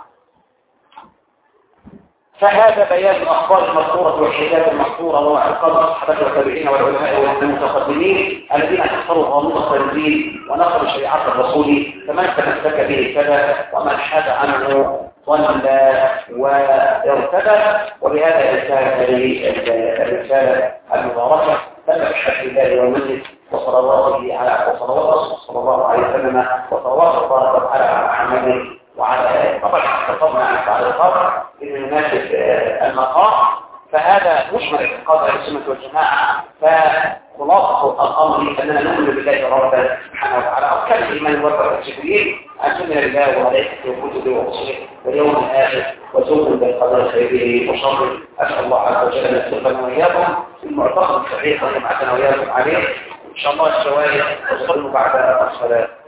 فهذا بيان الأخبار المذكورة والحكايات المذكورة وعقاب الصحابة والتابعين والعلماء والمتقدمين الذين كفروا غامض التنزيل ونقلوا شريعة الرسول، فمن تمسك به كذا ومن حاد عنه ضل وارتدى. وبهذا انتهت هذه الرسالة المباركة. فبحمد الله ومنه وصلواته على وصلواته صلى الله عليه وسلم وصلوات الله على محمد وعلى طبعا اختصرنا على القبر لمناسبة المقام. فهذا مشمل اعتقاد اهل السنة والجماعة. فخلاصة الامر اننا نؤمن بالله ربنا سبحانه وتعالى اركان الايمان والبر الجبريل ان تؤمن بالله وملائكته وكتبه ورسله واليوم الاخر وتؤمن بالقدر خيره وشره. اسال الله عز وجل ان يرزقنا واياكم في المعتقد الصحيح ويجمعنا واياكم عليه ان شاء الله. الشوائب تصلوا بعد الصلاه.